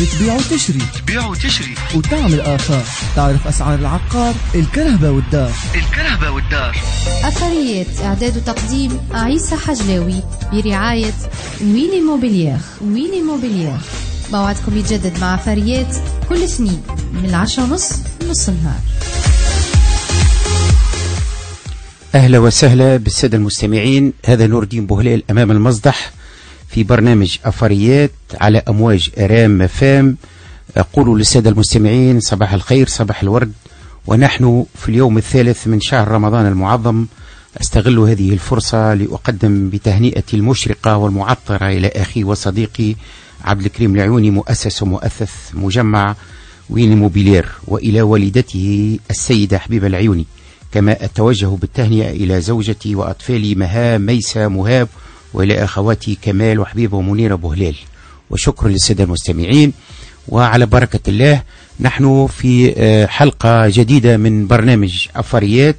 بتبيع وتشري وتعمل آثار. تعرف أسعار العقار، الكرهبة والدار. أثريات إعداد وتقديم عيسى حجلاوي برعاية ويلي موبيليير. موعدكم يتجدد مع أثريات كل اثنين من 10:30 نص النهار. أهلا وسهلا بالسادة المستمعين. هذا نور الدين بوهلال أمام المصدح في برنامج أثريات على أمواج رام فام. أقول للسادة المستمعين صباح الخير، صباح الورد. ونحن في اليوم الثالث من شهر رمضان المعظم. أستغل هذه الفرصة لأقدم بتهنئتي المشرقة والمعطرة إلى أخي وصديقي عبد الكريم العيوني، مؤسس ومؤثث مجمع ويلي موبيليير، وإلى والدته السيدة حبيبة العيوني. كما أتوجه بالتهنئة إلى زوجتي وأطفالي مها، ميسة، مهاب، وإلى أخواتي كمال وحبيبة ومنيرة بوهلال. وشكرا للسادة المستمعين. وعلى بركة الله نحن في حلقة جديدة من برنامج أثريات.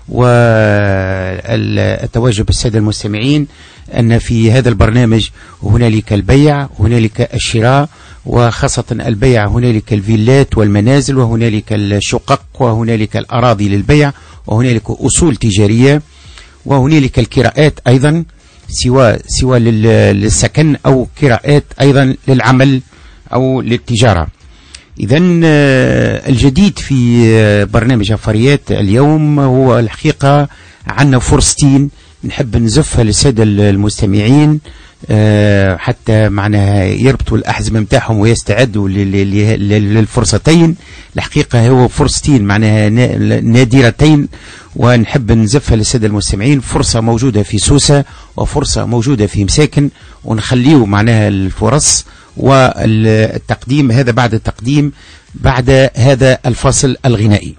وأتوجه بالسادة المستمعين أن في هذا البرنامج هنالك البيع، هنالك الشراء، وخاصة البيع هنالك الفيلات والمنازل، وهنالك الشقق، وهنالك الأراضي للبيع، وهنالك أصول تجارية، وهنالك الكراءات أيضا، سواء للسكن أو كراءات أيضا للعمل أو للتجارة. إذن الجديد في برنامج أثريات اليوم هو الحقيقة عنا فرصتين نحب نزفها للسادة المستمعين حتى معناها يربطوا الأحزمة متاعهم ويستعدوا للفرصتين. الحقيقة هو فرصتين معناها نادرتين، ونحب نزفها للسادة المستمعين. فرصة موجودة في سوسة وفرصة موجودة في مساكن، ونخليه معناها الفرص والتقديم هذا بعد التقديم بعد هذا الفاصل الغنائي.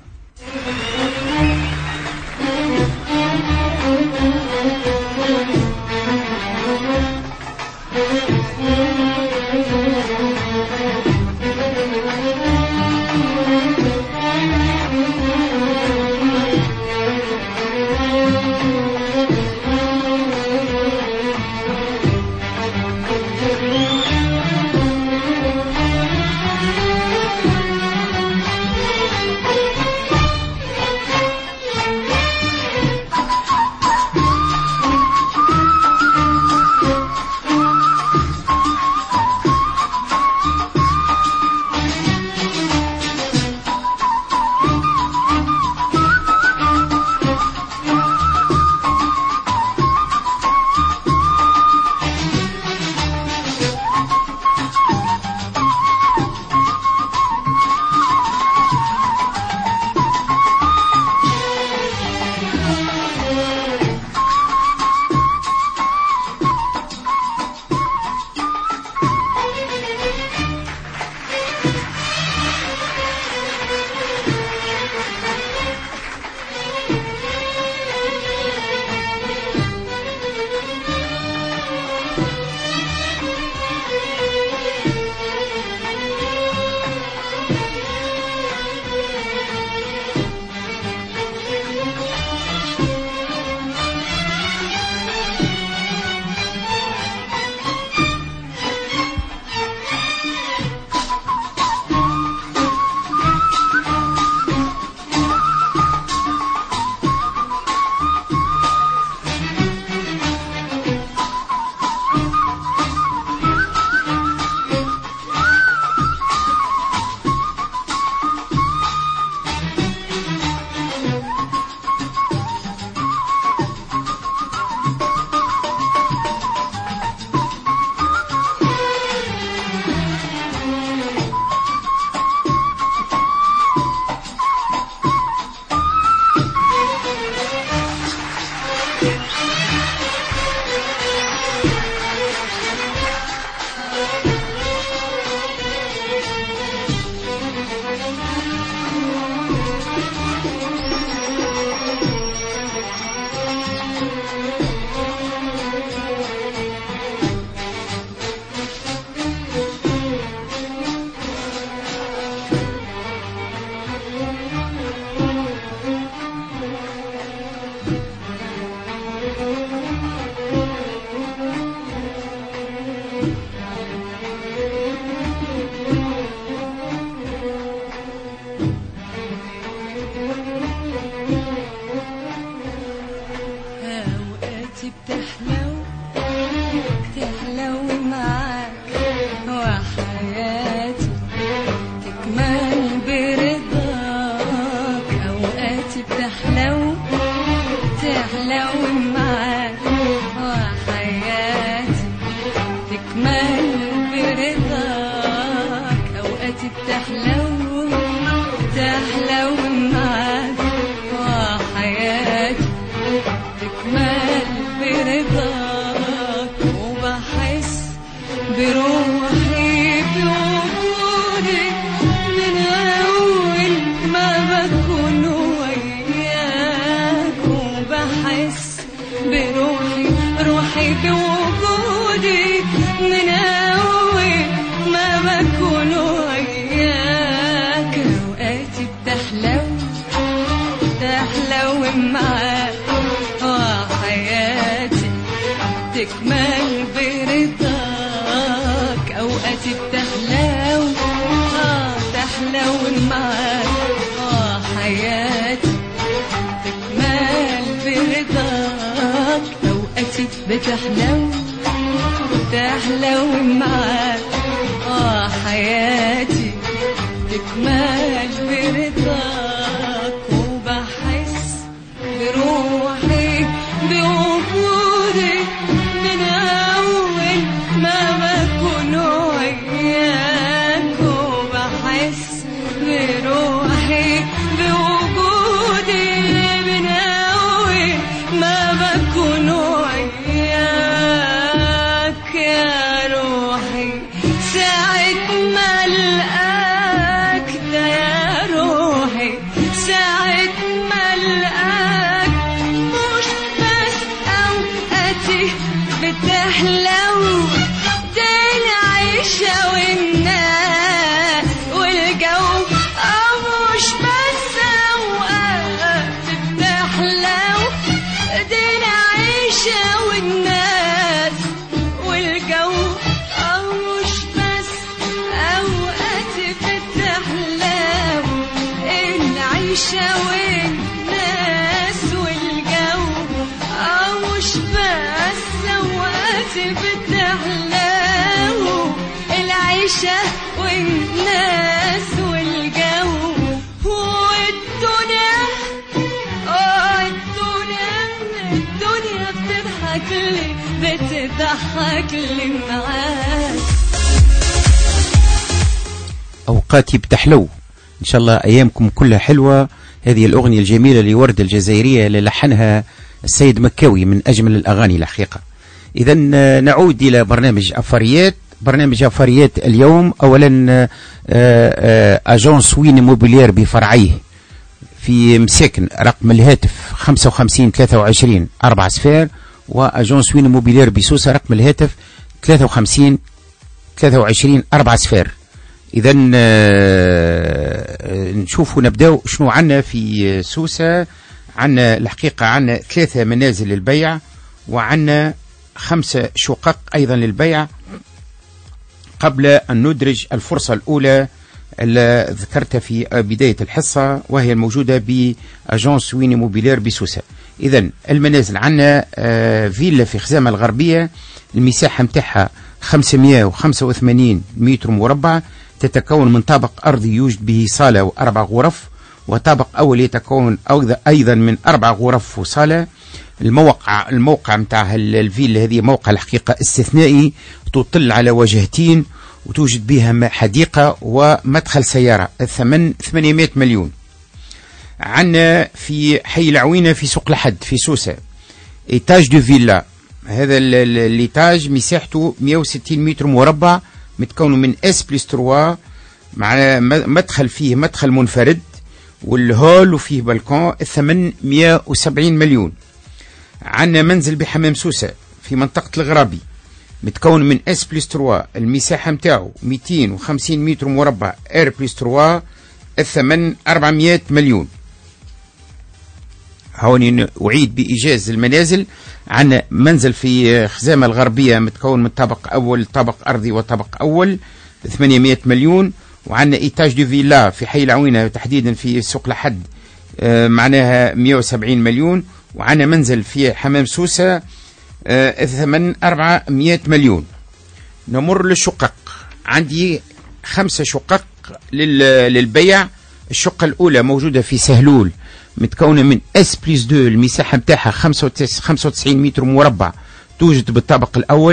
أوقاتي بتحلو معاك، وحياتي تكمل برضاك، وبحس بروحي بوجودك من أول ما بكون وياك، وبحس بروحي بوجودك من أول ما بكون وياك. أوقاتي بتحلو معاك، وحياتي تكمل برضاك. أوقاتي بتحلو معاك، وحياتي تكمل برضاك. أوقاتي بتحلو معاك، وحياتي تكمل برضاك، وبحس بروحي بوجودك من أول ما بكون وياك، وبحس بروحي بوجودي من أول ما بكون وياك. يا روحي ساعة ما ألقاك، ده يا روحي ساعة ما ألقاك، مش بس أوقاتي بتحلو، ده العيشة والناس والجو، مش بس أوقاتي بتحلو، ده العيشة والناس والجو، مش بس أوقاتي بتحلو، العيشة والناس والجو، مش بس أوقاتي بتحلو، العيشة والناس والجو، والدنيا بتضحك لي معاك. أوقاتي بتحلو، إن شاء الله أيامكم كلها حلوة. هذه الأغنية الجميلة لوردة الجزائرية اللي لحنها السيد مكاوي، من أجمل الأغاني الحقيقة. إذا نعود إلى برنامج أفاريات اليوم. أولا أجونس وين موبيلير بفرعيه في مساكن، رقم الهاتف 55 23 4 صفار، وأجونس وين موبيلير بسوسة رقم الهاتف 53 23 4 صفار. إذا نشوفوا نبداو شنو عنا في سوسة. عنا الحقيقة عنا 3 منازل للبيع، وعنا 5 شقق أيضا للبيع. قبل أن ندرج الفرصة الأولى اللي ذكرتها في بداية الحصة، وهي الموجودة بأجونس وين موبيلير بسوسة. إذن المنازل عنا فيلا في خزامة الغربية، المساحة متاعها 585 متر مربع، تتكون من طابق أرضي يوجد به صالة و4 غرف، وطابق أول يتكون أيضا من 4 غرف وصالة. الموقع متاع الفيلا هذه موقع الحقيقة استثنائي، تطل على وجهتين، وتوجد بها حديقة ومدخل سيارة. الثمن 800 مليون. عنا في حي العوينة في سوق لحد في سوسة إيتاج دو فيلا. هذا الإيتاج مساحته 160 متر مربع، متكون من S+3، مع مدخل فيه مدخل منفرد والهول وفيه بالكون. الثمن 170 مليون. عنا منزل بحمام سوسة في منطقة الغرابي، متكون من S+3، المساحة متاعه 250 متر مربع R+3، الثمن 400 مليون. هوني أعيد بإيجاز المنازل. عنا منزل في خزامة الغربية متكون من طابق أول، طابق أرضي وطابق أول، 800 مليون. وعنا إيتاج دو فيلا في حي العوينة تحديدا في سوق لحد، معناها 170 مليون. وعنا منزل في حمام سوسة، الثمن 400 مليون. نمر للشقق. عندي 5 شقق للبيع. الشقة الأولى موجودة في سهلول، متكونة من S+2، المساحة متاعها 95 متر مربع، توجد بالطابق الأول،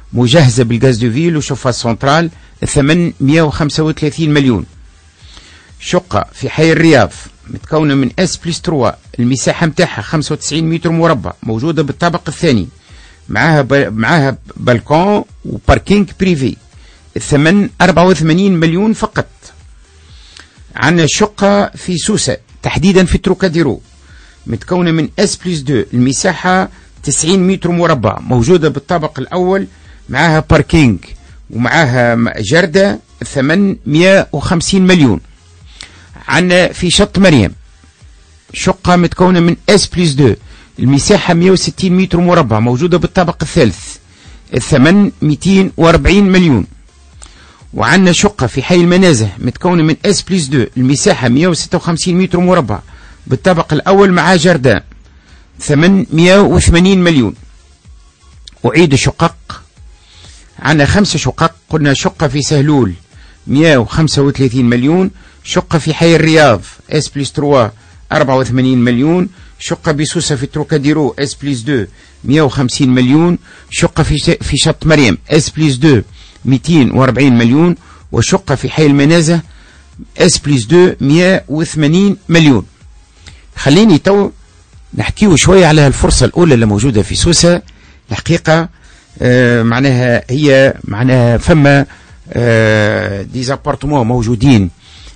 مجهزة بالغاز دو فيل وشوفها سنترال، الثمن 135 مليون. شقة في حي الرياض متكونة من اس بلس 3، المساحة متاعها 95 متر مربع، موجودة بالطابق الثاني، معاها بالكون وباركينج بريفي، الثمن 84 مليون فقط. عندنا شقة في سوسة تحديدا في تروكاديرو متكونة من اس بلس 2، المساحة 90 متر مربع، موجودة بالطابق الأول، معاها باركينج ومعاها جردة، الثمن 150 مليون. عندنا في شط مريم شقة متكونة من اس بلس 2، المساحة 160 متر مربع، موجودة بالطابق الثالث، الثمن 240 مليون. وعندنا شقة في حي المنازه متكونة من اس بلس 2، المساحة 156 متر مربع، بالطابق الأول مع جردان، ثمن 180 مليون. أعيد الشقق، عندنا 5 شقق. قلنا شقة في سهلول 135 مليون، شقة في حي الرياض اس بلس 3 84 مليون، شقة بسوسة في تروكاديرو اس بلس 2 150 مليون، شقة في شط مريم اس بلس 2 240 مليون، وشقة في حي المنازه اس بلس 2 180 مليون. خليني تو نحكيه شوية على الفرصة الأولى اللي موجودة في سوسة. الحقيقة معناها هي معناها فما ديزابارتمون موجودين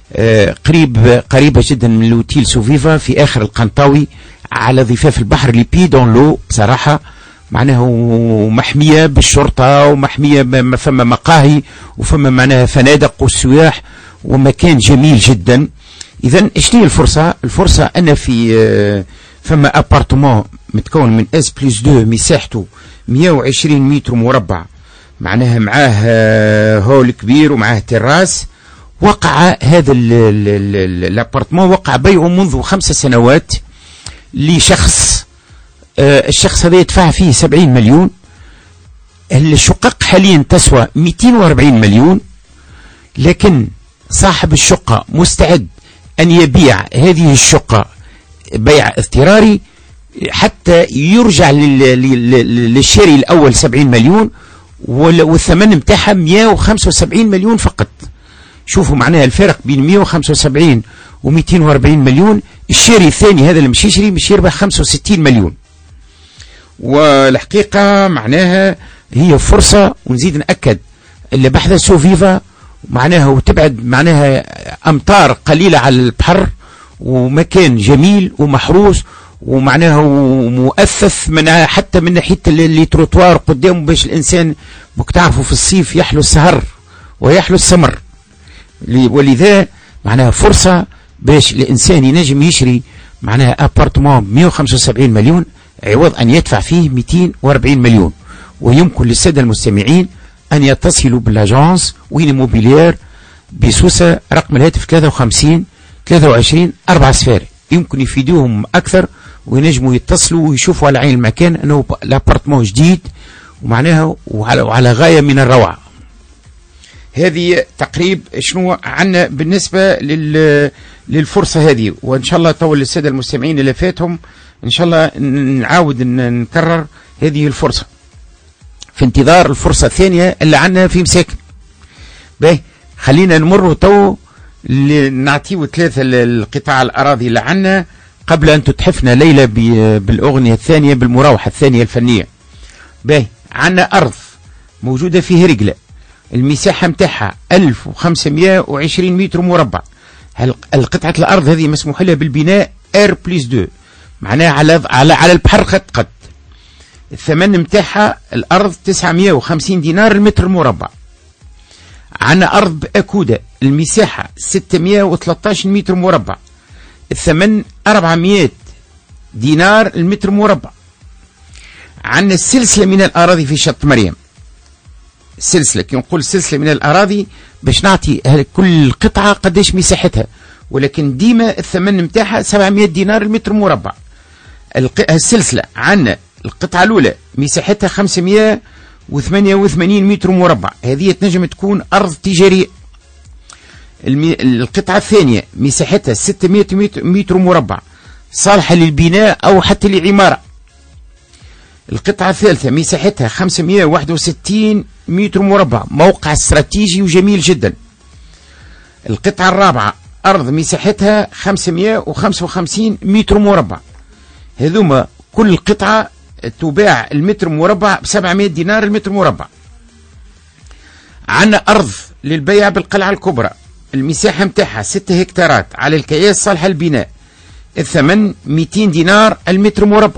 قريبة جدا من لوتيل سوفيفا في آخر القنطاوي على ضفاف البحر لي بي دون لو بصراحة، معناها محمية بالشرطة ومحمية، فما مقاهي وفما معناها فنادق والسياح ومكان جميل جدا. إذن اشتري الفرصة أن في فما أبارتمون متكون من اس بلس 2، مساحته 120 متر مربع، معناها معاه هول كبير ومعاه تراس. وقع هذا الابارتمون وقع بيعه منذ 5 سنوات لشخص، الشخص هذا يدفع فيه 70 مليون. الشقق حاليا تسوى 240 مليون، لكن صاحب الشقة مستعد أن يبيع هذه الشقة بيع اضطراري حتى يرجع للشاري الأول 70 مليون، والثمن متاعها 175 مليون فقط. شوفوا معناها الفرق بين 175 و 240 مليون. الشاري الثاني هذا اللي مش يشري مش يربح 65 مليون. والحقيقة معناها هي فرصة، ونزيد نأكد اللي بحث سوفيفا معناها وتبعد معناها أمتار قليلة على البحر، ومكان جميل ومحروس، ومعناها مؤثث من حتى من ناحية اللي تروتوار قدامه، باش الإنسان بكتعرفوا في الصيف يحلو السهر ويحلو السمر. ولذا معناها فرصة باش الإنسان ينجم يشري معناها أبارتمان 175 مليون عوض أن يدفع فيه 240 مليون. ويمكن للسادة المستمعين أن يتصلوا بالأجانس وين موبيلير بسوسة، رقم الهاتف 53 23 4 صفار، يمكن يفيدوهم أكثر وينجموا يتصلوا ويشوفوا على عين المكان أنه الأبارتمان جديد ومعناها وعلى غاية من الروعة. هذه تقريب شنو عنا بالنسبة للفرصة هذه. وإن شاء الله طول السادة المستمعين اللي فاتهم إن شاء الله نعاود نكرر هذه الفرصة في انتظار الفرصة الثانية اللي عنا في مساكن. باهي خلينا نمر تو نعطيو 3 القطاع الأراضي اللي عنا قبل أن تتحفنا ليلى بالأغنية الثانية بالمراوحة الثانية الفنية. باهي عنا أرض موجودة في هرقلة، المساحة متاعها 1520 متر مربع. القطعة الأرض هذه مسموح لها بالبناء R+2، معناها على البحر قد. الثمن متاعها الأرض 950 دينار المتر مربع. عنا أرض بأكودة، المساحة 613 متر مربع، الثمن 400 دينار المتر مربع. عنا السلسلة من الأراضي في شط مريم، السلسلة كي نقول سلسلة من الأراضي باش نعطي كل قطعة قداش مساحتها، ولكن ديما الثمن متاعها 700 دينار المتر مربع. السلسلة عنا القطعة الأولى مساحتها 588 متر مربع، هذه تنجم تكون أرض تجارية. القطعة الثانية مساحتها 600 متر مربع، صالحة للبناء أو حتى للعمارة. القطعة الثالثة مساحتها 561 متر مربع، موقع استراتيجي وجميل جدا. القطعة الرابعة أرض مساحتها 555 متر مربع. هذوما كل قطعة تباع المتر مربع ب700 دينار المتر مربع. عندنا أرض للبيع بالقلعة الكبرى، المساحة متاعها 6 هكتارات على الكياس صالحة للبناء، الثمن 200 دينار المتر مربع.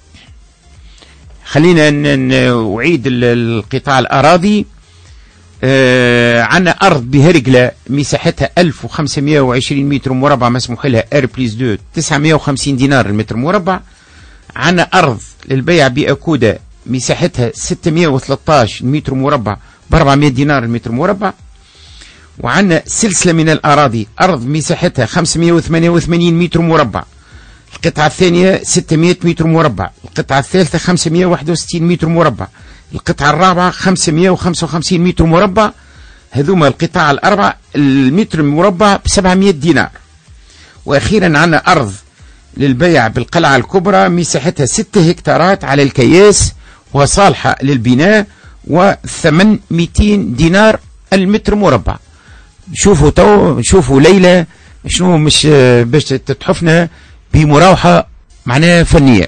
خلينا نعيد القطاع الأراضي. عندنا أرض بهرقلة مساحتها 1520 متر مربع مسموح لها R+2 950 دينار المتر مربع. عندنا أرض للبيع بأكودة مساحتها 613 متر مربع ب400 دينار المتر مربع. وعندنا سلسلة من الأراضي، أرض مساحتها 588 متر مربع، القطعة الثانية 600 متر مربع، القطعة الثالثة 561 متر مربع، القطعة الرابعة 555 متر مربع. هذوما القطاع الأربع المتر مربع ب700 دينار. وأخيرا عندنا أرض للبيع بالقلعة الكبرى مساحتها 6 هكتارات على الكياس وصالحة للبناء، والثمن 200 دينار المتر مربع. نشوفوا ليلى شنو مش باش تتحفنا بمراوحة معناها فنية.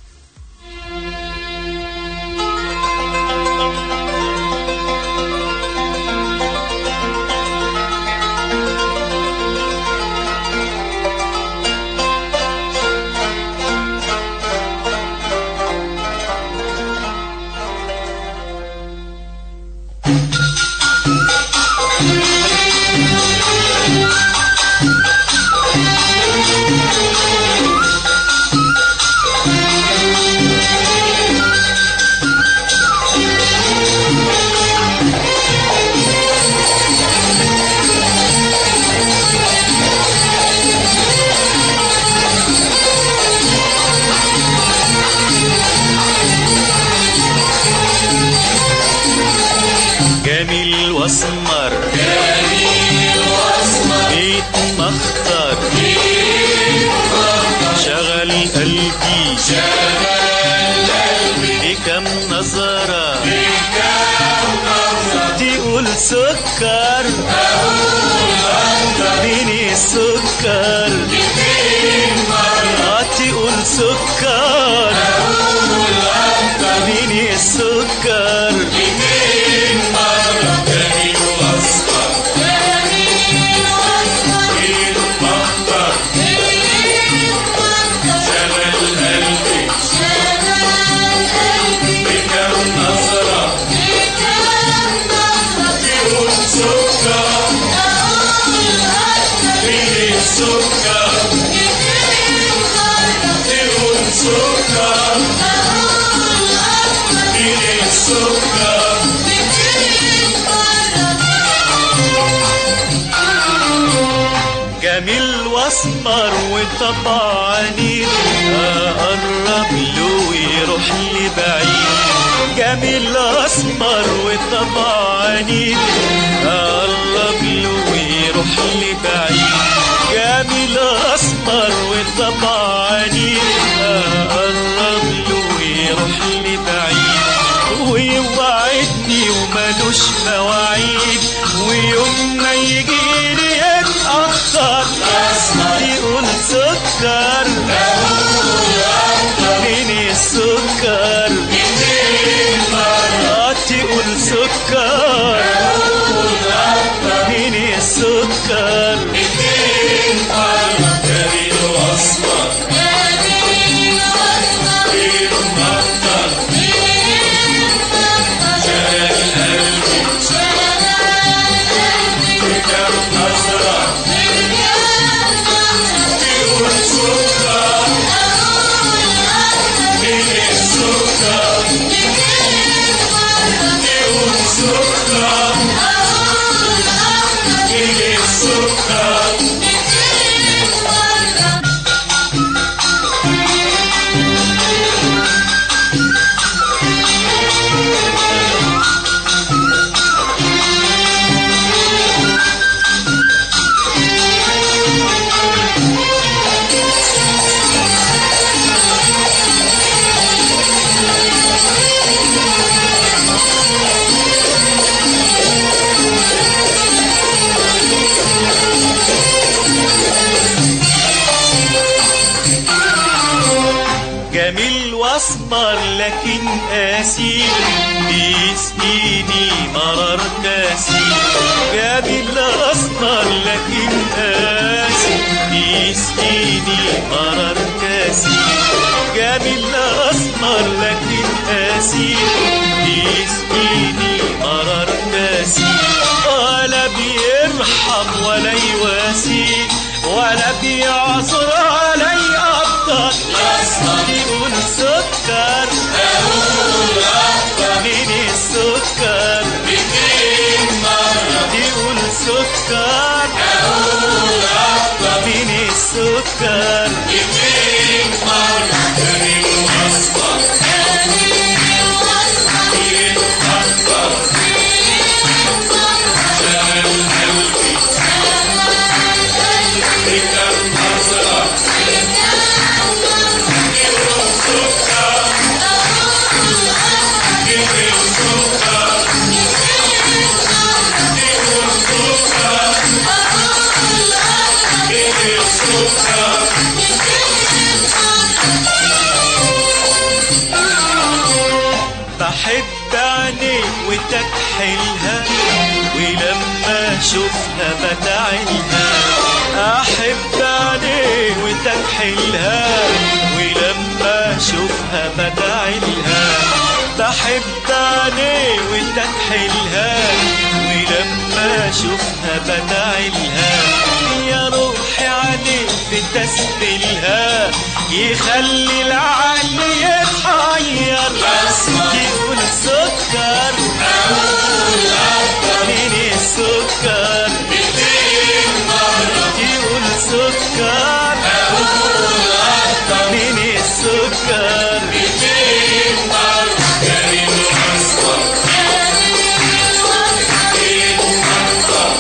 جميل واسمر يتمخطر شغل قلبي بكم نظرة تقول سكر مين السكر تقول سكر مين السكر جميل واسمر وطبع عنيد اقرب له ويروح لي بعيد. جميل اسمر وطبع عنيد اقرب له ويروح لي بعيد. جميل اسمر وطبع عنيد اقرب له ويروح لي بعيد. ويوعدني ومالوش مواعيد، ويوم ما يجيلي يتأخر يقول سكر مين السكر تقول سكر مين السكر جميل واسمر سكر الأسمر لكن قاسي بيسقيني مرار كاسي. جميل الأسمر لكن قاسي بيسقيني مرار كاسي. جميل الأسمر لكن قاسي بيسقيني مرار كاسي. ولا بيرحم ولا يواسي ولا بيعصر علي أبطال. يقول سكر أقول أكتر من السكر 200 مرة. يقول سكر أقول أكتر من السكر 200 مرة. جميل وأصفر جميل وأصفر يتكبر شغل قلبي ركب أزرق بحب عينيك وتكحلها ولما اشوفها بتعلها. احب عينيك وتكحلها ولما اشوفها بتعلها. بحب عينيك وتكحلها ولما اشوفها بتعلها. يا روحي عليك بتسبلها يخلي العقل يتحير. يقول سكر أقول أكتر من السكر 200 مرة. يقول سكر أقول أكتر من السكر 200 مرة. جميل وأصفر جميل وأصفر يتكبر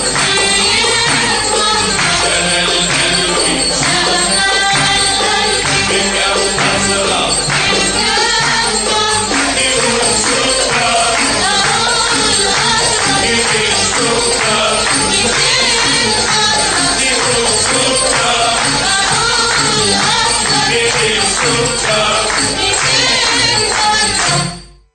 شغل قلبي ركب أزرق. يقول سكر أقول أكتر من السكر 200 مرة. يقول سكر أقول أكتر من السكر 200 مرة.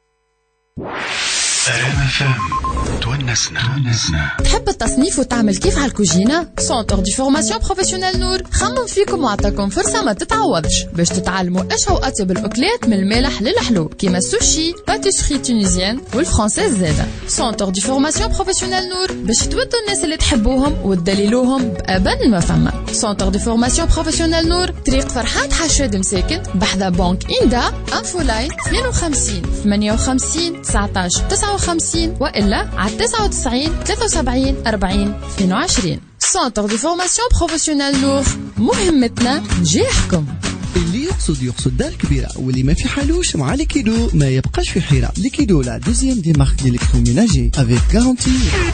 سلام فهم تونسنا. تحب التصنيف وتعمل كيف على الكوجينة؟ سونتر دي فورماسيون بروفيسيونيل نور خمم فيكم وعطاكم فرصة ما تتعوضش باش تتعلموا ايش هو أطيب الأكلات من المالح للحلو كيما السوشي باتيسري تونيزيان والفرنسيز زادة. سونتر دي فورماسيون بروفيسيونيل نور باش تودوا الناس اللي تحبوهم وتدللوهم بأبن ما فما. سونتر دي فورماسيون بروفيسيونيل نور طريق فرحات حشاد مساكن بحذا بنك إندا. انفو لاين 52 58 19 59 وإلا على 99 73 40 22. سونتر دي فورماسيون بروفيسيونيل نور مهمتنا نجاحكم. اللي يقصد دار كبيرة واللي ما في حالوش مع ليكيدو ما يبقاش في حيرة. ليكيدو لا دوزيام دي مارك ديليكتروميناجي افيك غارانتي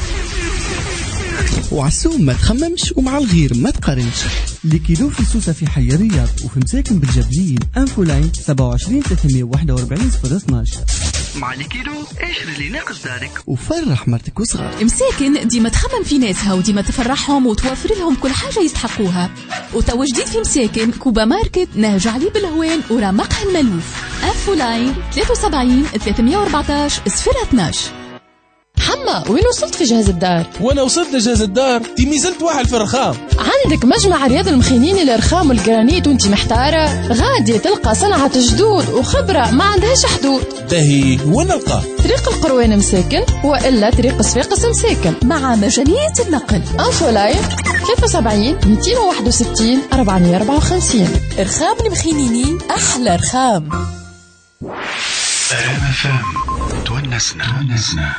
وعالسوم ما تخممش ومع الغير ما تقارنش. ليكيدو في سوسة في حي الرياض وفي مساكن بالجبلين. انفو لاين 27 341 012. مع ليكيدو اشري اللي ناقص دارك وفرح مرتك وصغار. مساكن ديما تخمم في ناسها وديما تفرحهم وتوفر لهم كل حاجة يستحقوها. وتوا جديد في مساكن كوبا ماركت نهج علي بالهوان ورمقها الملوف. انفو لاين 73 314 012. حما وين وصلت في جهاز الدار؟ وانا وصلت لجهاز الدار تيمي زلت واحد في الرخام. عندك مجمع رياض المخينين الرخام والجرانيت وانت محتارة؟ غادي تلقى صنعة جدود وخبرة ما عندهاش حدود. باهي وين نلقى؟ طريق القروان مساكن والا طريق صفاقس مساكن مع مجانية النقل. انفو لاين 73 261 454. رخام المخينين احلى رخام. سلام فهم تونسنا.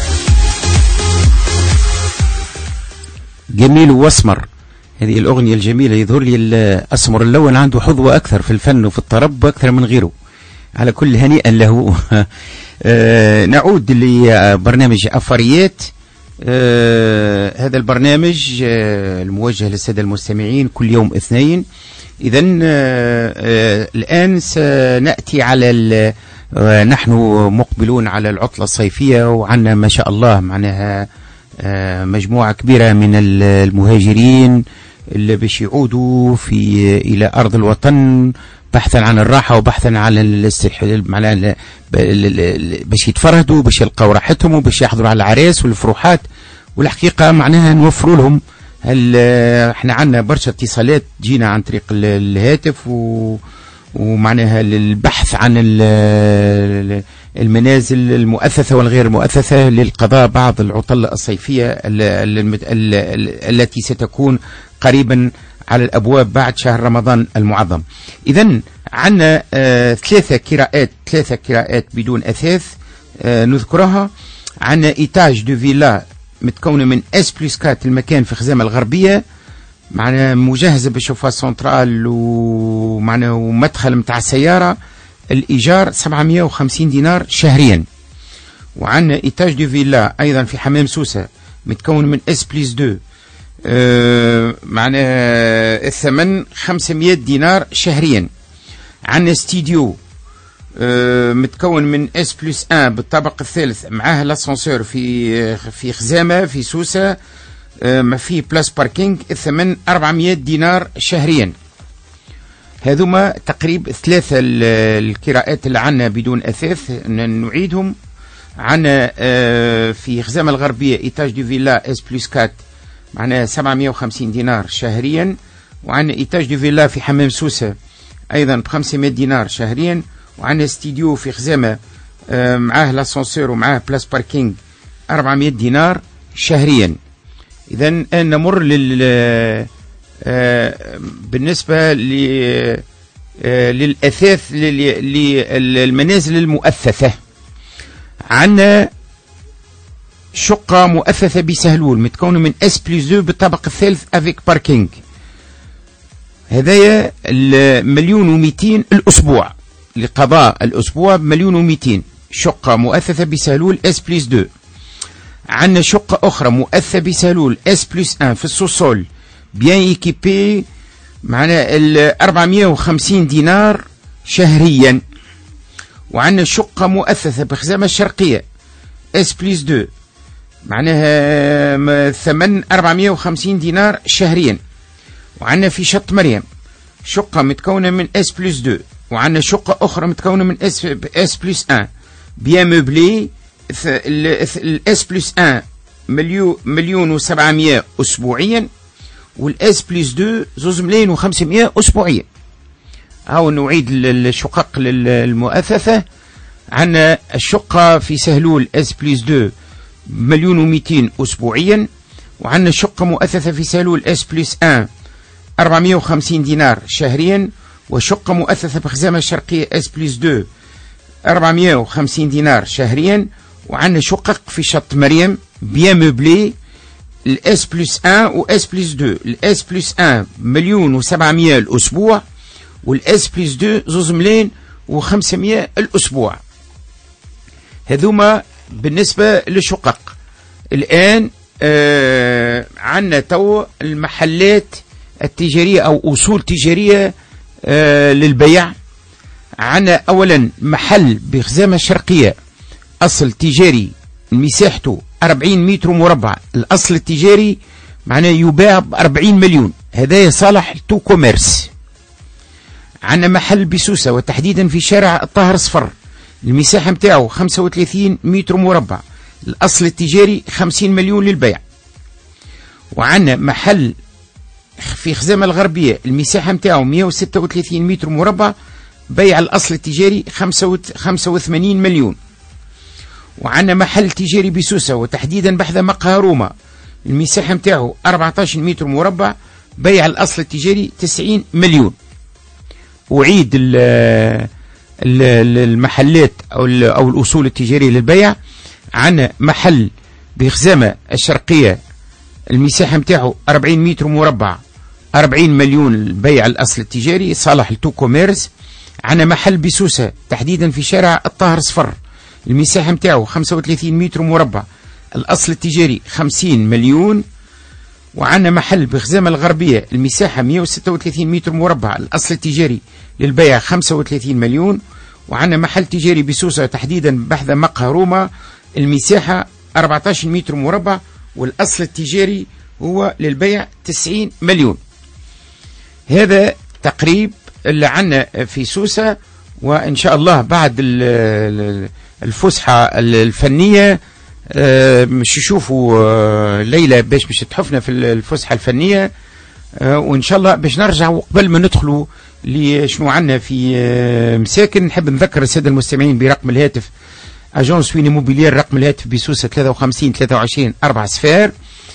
جميل واسمر. هذه الأغنية الجميلة يظهر لي الأسمر اللون عنده حظوة أكثر في الفن وفي الطرب أكثر من غيره. على كل هنيئا له. نعود لبرنامج أفريات. هذا البرنامج الموجه للسادة المستمعين كل يوم اثنين. إذن الآن سنأتي على نحن مقبلون على العطلة الصيفية وعنا ما شاء الله معناها مجموعة كبيرة من المهاجرين اللي باش يعودوا إلى أرض الوطن بحثا عن الراحة وبحثا عن معناها باش يتفرهدوا، باش يلقوا راحتهم، وباش يحضروا على العراس والفروحات. والحقيقة معناها نوفروا لهم. احنا عندنا برشا اتصالات جينا عن طريق الهاتف ومعناها للبحث عن المنازل المؤثثة والغير المؤثثة للقضاء بعض العطل الصيفية التي ستكون قريبا على الأبواب بعد شهر رمضان المعظم. إذن عندنا ثلاثة كراءات بدون أثاث نذكرها. عندنا إيتاج دو فيلا متكونة من S+4 المكان في خزامة الغربية، معنا مجهزة بشوفة سنترال ومعنا ومدخل متاع السيارة. الإيجار 750 دينار شهريا. وعندنا إيتاج دو فيلا أيضا في حمام سوسة متكون من S+2 معناها الثمن 500 دينار شهريا. عندنا استديو متكون من S+1 بالطابق الثالث معاه الاسانسور في خزامة في سوسة، ما فيه بلاس باركينج، الثمن 400 دينار شهريا. هذوما تقريب ثلاثة الكراءات اللي عنا بدون أثاث نعيدهم. عنا في خزامة الغربية إيتاج دو فيلا S+4 معناها 750 دينار شهريا. وعنا إيتاج دو فيلا في حمام سوسة أيضا ب500 دينار شهريا. وعنا استديو في خزامة معاه الاسانسور ومعاه بلاس باركينج 400 دينار شهريا. إذن نمر بالنسبة للأثاث للمنازل المؤثثة. عندنا شقة مؤثثة بسهلول متكونة من S+2 بالطابق الثالث افيك باركينج. هذايا 1,200,000 الأسبوع، لقضاء الأسبوع 1,200,000. شقة مؤثثة بسهلول S+2. عندنا شقة أخرى مؤثثة بسهلول S+1 في السوسول بيان ايكيبي معنا 450 دينار شهريا. وعندنا شقة مؤثثة بخزامة الشرقية S+2 معناها ثمن 450 دينار شهريا. وعندنا في شط مريم شقة متكونة من S+2. وعندنا شقة أخرى متكونة من S+1 بيان موبلي. S+1 1,700,000 أسبوعيا، والS+2 2,500,000 أسبوعيا. هاو نعيد الشقق المؤثثة. عندنا الشقة في سهلول S+2 1,200,000 أسبوعيا. وعندنا شقة مؤثثة في سهلول S+1 450 دينار شهريا. وشقة مؤثثة بخزامة الشرقية S+2 450 دينار شهريا. وعندنا شقق في شط مريم بيان موبلي الS+1 وS+2. الS+1 1,700,000 الأسبوع، والS+2 2,500,000 الأسبوع. هذوما بالنسبة للشقق. الآن عندنا تو المحلات التجارية أو أصول تجارية للبيع. عندنا أولا محل بخزامة الشرقية أصل تجاري مساحته 40 متر مربع. الأصل التجاري معناه يباع ب40 مليون. هذا صالح تو كوميرس. عندنا محل بسوسة وتحديدا في شارع الطاهر صفر، المساحة متاعه 35 متر مربع. الأصل التجاري 50 مليون للبيع. وعندنا محل في خزامة الغربية المساحة متاعه 136 متر مربع، بيع الأصل التجاري 85 مليون. وعندنا محل تجاري بسوسة وتحديدا بحذا مقهى روما، المساحة متاعه 14 متر مربع، بيع الأصل التجاري 90 مليون. أعيد المحلات أو الأصول التجارية للبيع. عندنا محل بخزامة الشرقية المساحة متاعه 40 متر مربع، 40 مليون بيع الأصل التجاري، صالح لتو كوميرس. عندنا محل بسوسة تحديدا في شارع الطاهر صفر، المساحة متاعه 35 متر مربع، الأصل التجاري 50 مليون. وعندنا محل بخزامة الغربية المساحة 136 متر مربع، الأصل التجاري للبيع 35 مليون. وعندنا محل تجاري بسوسة تحديدا بحذا مقهى روما، المساحة 14 متر مربع، والأصل التجاري هو للبيع 90 مليون. هذا تقريب اللي عنا في سوسة، وإن شاء الله بعد الفسحة الفنية مش يشوفوا ليلى باش تحفنا في الفسحة الفنية، وإن شاء الله باش نرجع. وقبل ما ندخلوا لشنو عنا في مساكن، نحب نذكر السادة المستمعين برقم الهاتف أجونس وين موبيلير، رقم الهاتف بسوسة 53 23 4 صفار.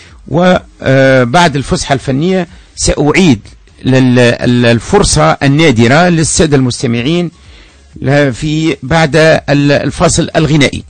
وبعد الفسحة الفنية سأعيد الفرصة النادرة للسادة المستمعين في بعد الفاصل الغنائي.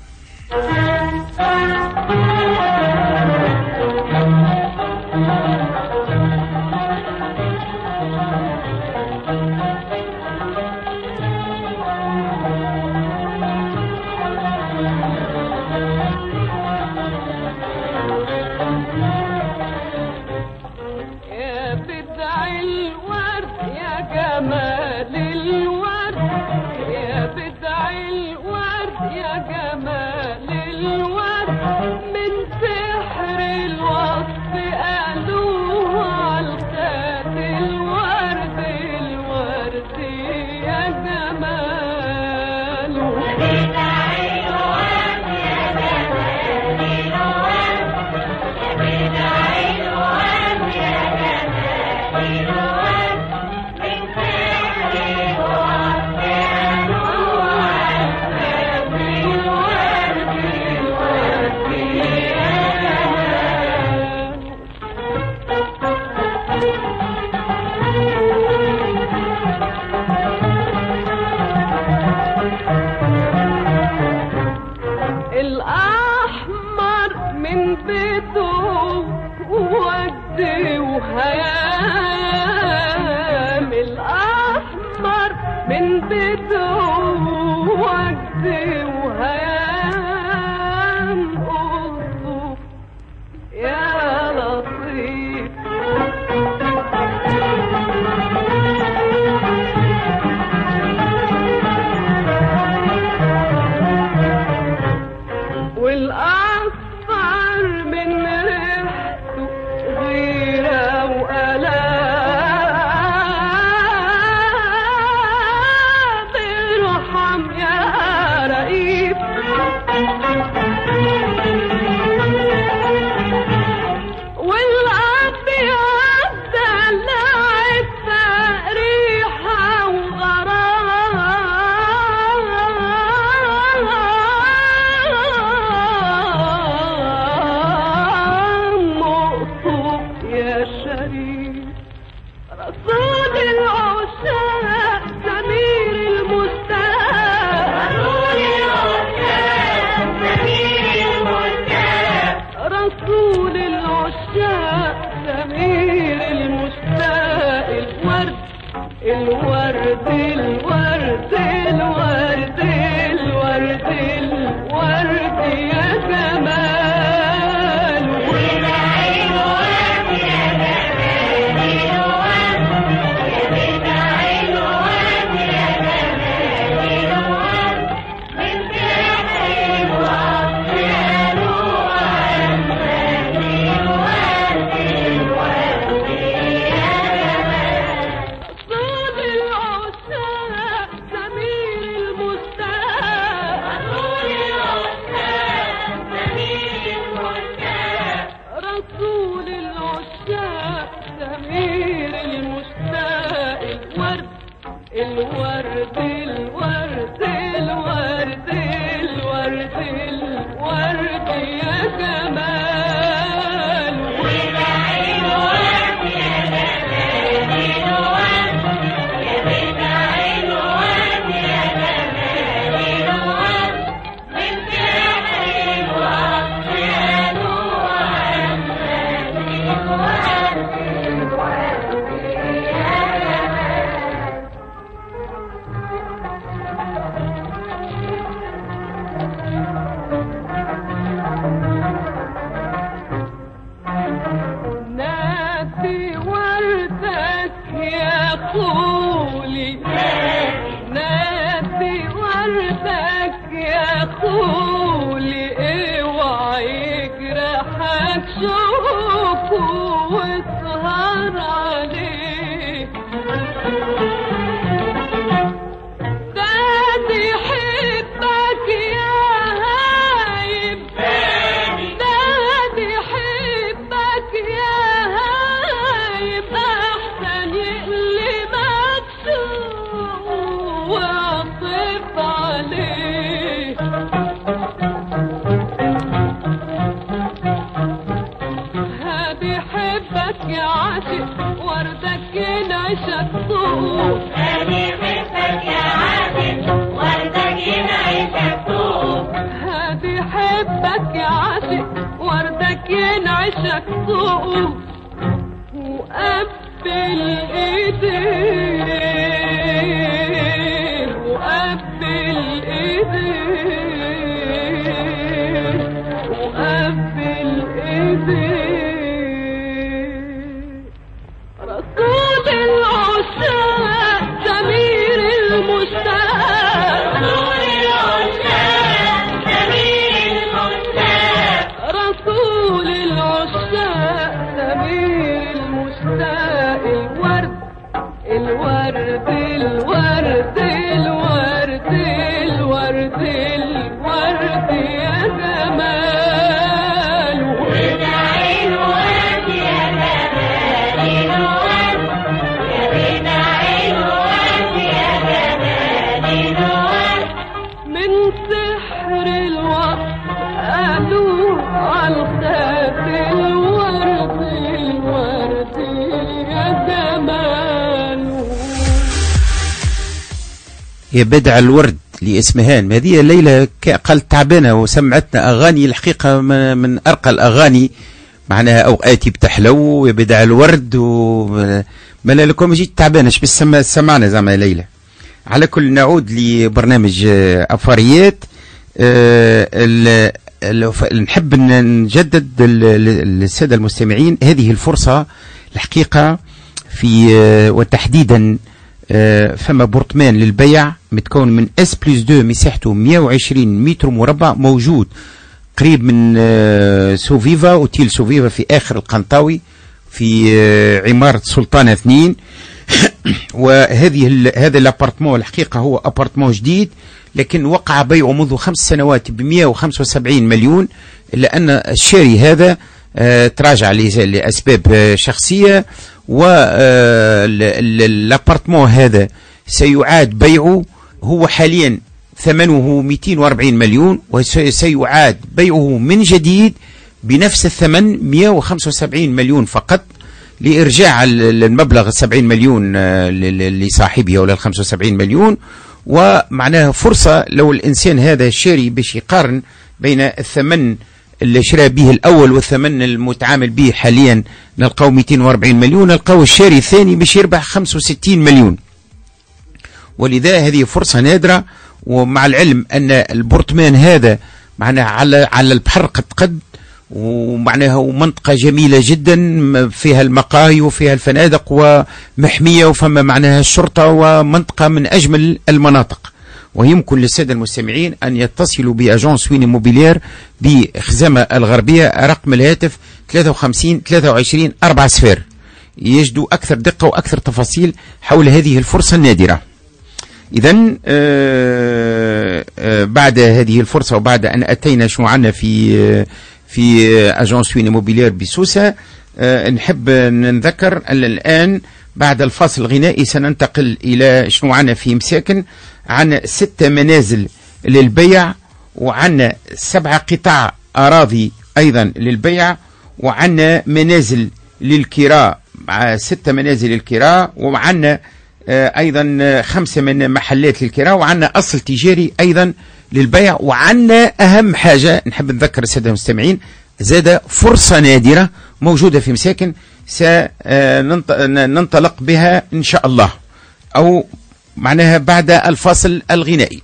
واسهر عليك يا عاشق وردك ينعشك طوق هادي حبك يا عاشق وردك ينعشك طوق هادي حبك يا عاشق وردك ينعشك طوق وقبل ايديك وقبل ايديك وقبل ايديك رسول العشاق سمير المشتاق رسول العشاق سمير المشتاق رسول العشاق سمير المشتاق الورد الورد الورد الورد الورد يا جمال وداعي الورد يا جمال الورد يا بداعي الورد يا جمال الورد من سحر الوقت قالوا عالخاف الورد الورد يا جمال يا بدع الورد لإسمهان. هذه الليلة قالت تعبانة وسمعتنا أغاني الحقيقة من أرقى الأغاني، معناها أوقاتي بتحلو يا بدع الورد ما لكم جيت تعبانة بس سمعنا زعما ليلة. على كل نعود لبرنامج أفاريات. نحب نجدد للسادة المستمعين هذه الفرصة الحقيقة في وتحديدا فما برطمان للبيع متكون من S+2 مساحته 120 متر مربع موجود قريب من سوفيفا اوتيل سوفيفا في آخر القنطاوي في عمارة سلطانة 2. هذا الابارتمون الحقيقة هو ابارتمون جديد لكن وقع بيعه منذ 5 سنوات ب 175 مليون، إلا أن الشاري هذا تراجع لأسباب شخصية، والابارتمون هذا سيعاد بيعه. هو حاليا ثمنه 240 مليون وسيعاد بيعه من جديد بنفس الثمن 175 مليون فقط، لإرجاع المبلغ 70 مليون لصاحبه ولا 75 مليون. ومعناها فرصة لو الإنسان هذا شاري باش يقارن بين الثمن اللي شرى به الأول والثمن المتعامل به حاليا، نلقاو 240 مليون، نلقاو الشاري الثاني باش يربح 65 مليون. ولذا هذه فرصة نادرة. ومع العلم أن البرطمان هذا معناها على البحر قد ومعناها منطقة جميلة جدا فيها المقاهي وفيها الفنادق ومحمية وفما معناها الشرطة، ومنطقة من أجمل المناطق. ويمكن للسادة المستمعين أن يتصلوا بأجانس وين موبيلير بخزامة الغربية، رقم الهاتف 53 23 40، يجدوا أكثر دقة وأكثر تفاصيل حول هذه الفرصة النادرة. إذن بعد هذه الفرصة وبعد أن أتينا شنو عنا في أجانس وين موبيلير بسوسة، نحب نذكر أن الآن بعد الفاصل الغنائي سننتقل إلى شنو عنا في مساكن. عنا 6 منازل للبيع، وعنا 7 قطاع أراضي أيضا للبيع، وعنا منازل للكراء مع 6 منازل للكراء، وعنا أيضا 5 من محلات للكراء، وعنا أصل تجاري أيضا للبيع. وعنا أهم حاجة نحب نذكر السادة المستمعين، زاد فرصة نادرة موجودة في مساكن سننطلق بها إن شاء الله، أو معناها بعد الفاصل الغنائي.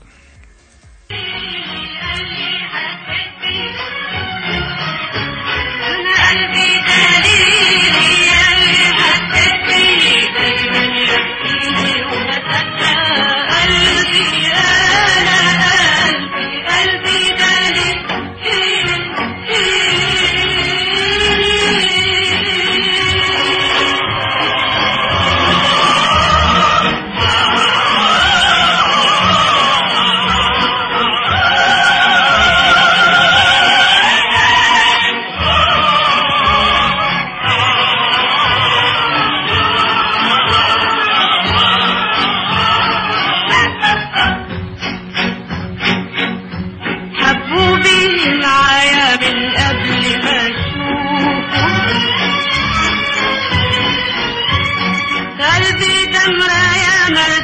مرايا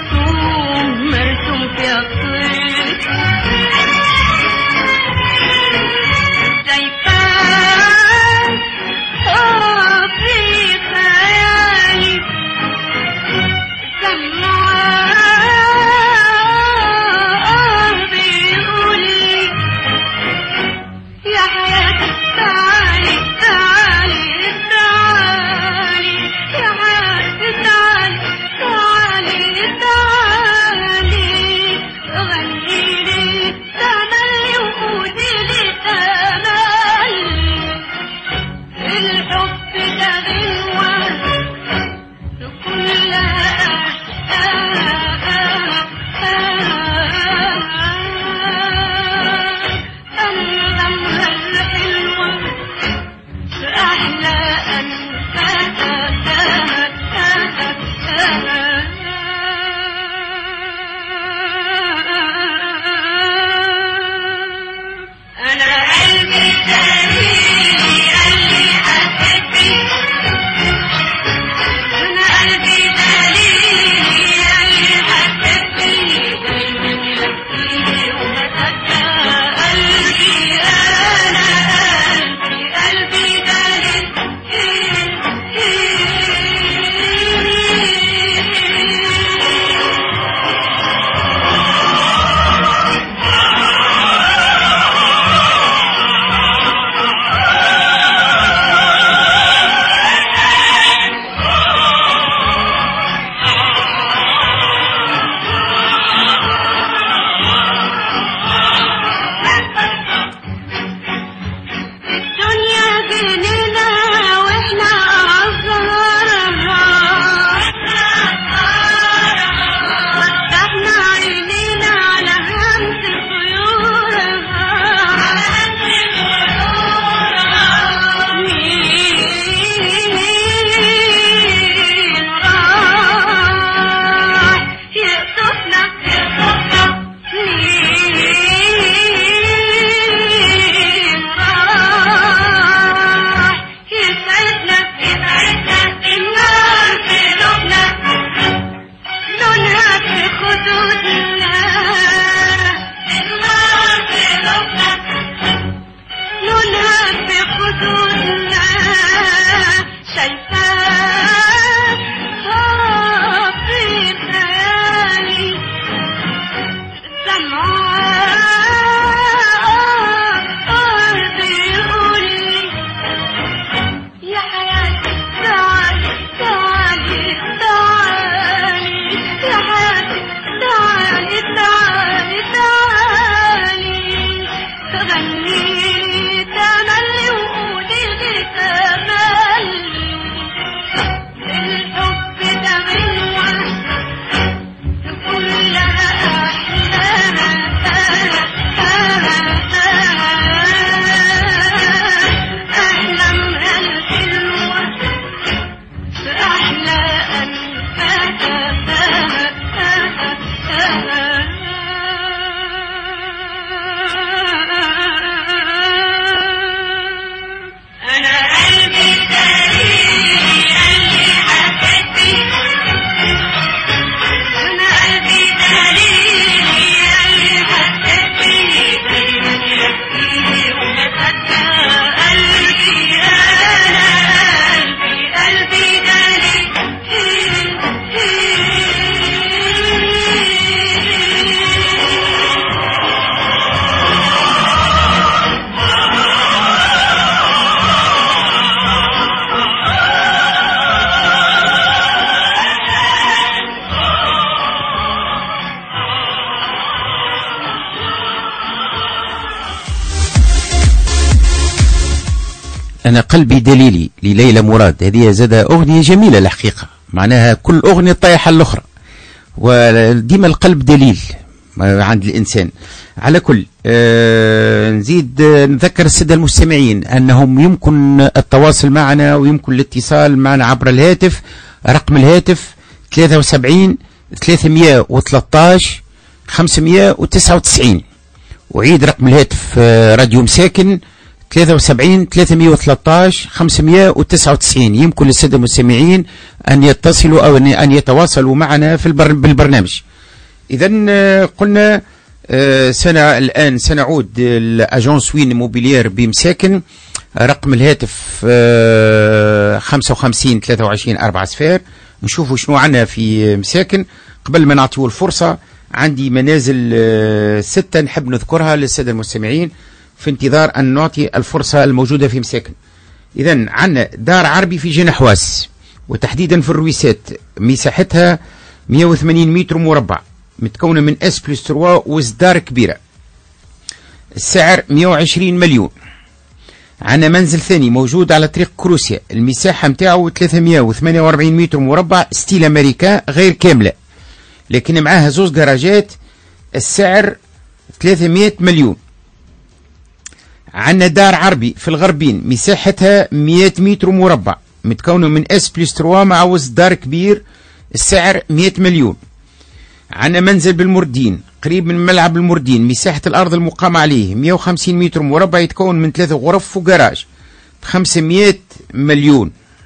مرسوم في الطير شايفاك في خيالي سمعاه بيقولي يا حياتي تعالي تعالي تعالي يا حياتي تعالي تعالي تعالي غنيلي تملي وقوليلي تملي الحب ده غنوة كلها الغمرة الحلوة أحلى أنا قلبي دليلي قلبي حسيتي أنا قلبي دليلي قلبي حسيتي دايما يحكيلي ومصدق قلبي أنا قلبي الدنيا بيننا واحنا أصغرها فتحنا عينينا على همس طيورها مين راح يقطفنا مين راح يسعدنا النار في قلوبنا لونها في خدودنا النار في قلوبنا لونها في خدودنا شايفاك في خيالي سمعاه بيقولي يا حياتي تعالي تعالي تعالي يا حياتي تعالي تعالي تعالي غنيلي تملي وقوليلي تملي الحب ده غنوة كلها أحلامها الحلوة أحلى أنا قلبي دليلي قلبي حسيتي أنا قلبي دليلي قلبي حسيتي دايما يحكيلي ومصدق قلبي أنا قلبي دليلي أنا قلبي دليلي لليلى مراد. هذه زاد أغنية جميلة الحقيقة، معناها كل أغنية طايحة الأخرى، وديما القلب دليل عند الإنسان. على كل نزيد نذكر السادة المستمعين أنهم يمكن التواصل معنا ويمكن الاتصال معنا عبر الهاتف. رقم الهاتف 73 313 599. أعيد رقم الهاتف راديو مساكن 73 313 599. يمكن للسادة المستمعين أن يتصلوا أو أن يتواصلوا معنا بالبرنامج. إذن قلنا الآن سنعود الأجانس وين موبيلير بمساكن. رقم الهاتف 55 23 4 صفار. نشوفوا شنو عنا في مساكن. قبل ما نعطيه الفرصة عندي منازل 6 نحب نذكرها للسادة المستمعين في انتظار أن نعطي الفرصة الموجودة في مساكن. إذن عنا دار عربي في جنحواس وتحديدا في الرويسات، مساحتها 180 متر مربع، متكونة من S+3 وإصدار كبيرة، السعر 120 مليون. عنا منزل ثاني موجود على طريق كروسيا، المساحة متاعه 348 متر مربع، ستيل أمريكا غير كاملة لكن معاها زوز جراجات، السعر 300 مليون. عنا دار عربي في الغربين، مساحتها 100 متر مربع، متكونة من S+3 مع وإصدار كبير، السعر 100 مليون. عنا منزل بالمردين قريب من ملعب المردين، مساحة الأرض المقام عليه 150 متر مربع، يتكون من 3 غرف وجراج، 500 مليون.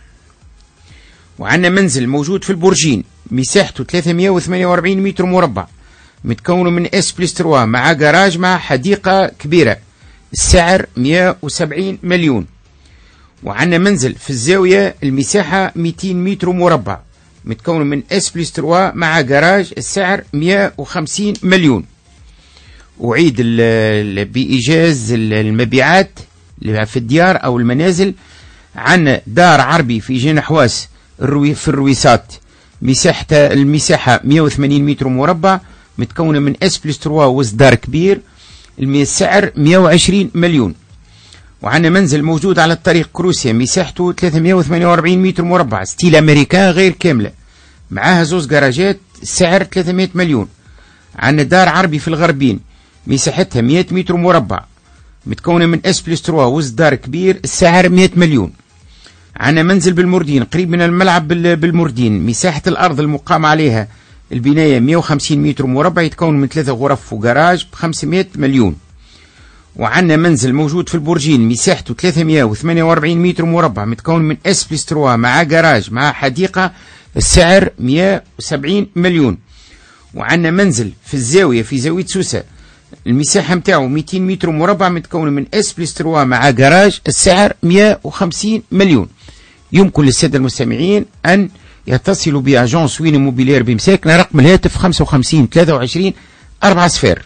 وعنا منزل موجود في البرجين، مساحته 348 متر مربع، متكون من S+3 مع جراج مع حديقة كبيرة، السعر 170 مليون. وعنا منزل في الزاوية، المساحة 200 متر مربع، متكون من S+3 مع جراج، السعر 150 مليون. أعيد بإيجاز المبيعات في الديار أو المنازل. عنا دار عربي في جنحواس في الرويسات، المساحة 180 متر مربع، متكونة من S+3 وإصدار كبير، السعر 120 مليون. وعنا منزل موجود على الطريق كروسيا، مساحته 348 متر مربع، ستيل أمريكا غير كاملة، معاها زوز جراجات، السعر 300 مليون. عنا دار عربي في الغربين، مساحتها 100 متر مربع، متكونة من S+3 وإصدار كبير، السعر 100 مليون. عنا منزل بالمردين قريب من الملعب بالمردين، مساحة الأرض المقام عليها البناية 150 متر مربع، يتكون من 3 غرف وجراج، 500 مليون. وعنا منزل موجود في البرجين، مساحته 348 متر مربع، متكون من S+3 مع جراج مع حديقة، السعر 170 مليون. وعنا منزل في الزاوية في زاوية سوسة، المساحة متاعه 200 متر مربع، متكون من S+3 مع جراج، السعر 150 مليون. يمكن للسادة المستمعين أن يتصلوا بأجانس وين موبيلير بمساكن. رقم الهاتف 55 23 4 صفار.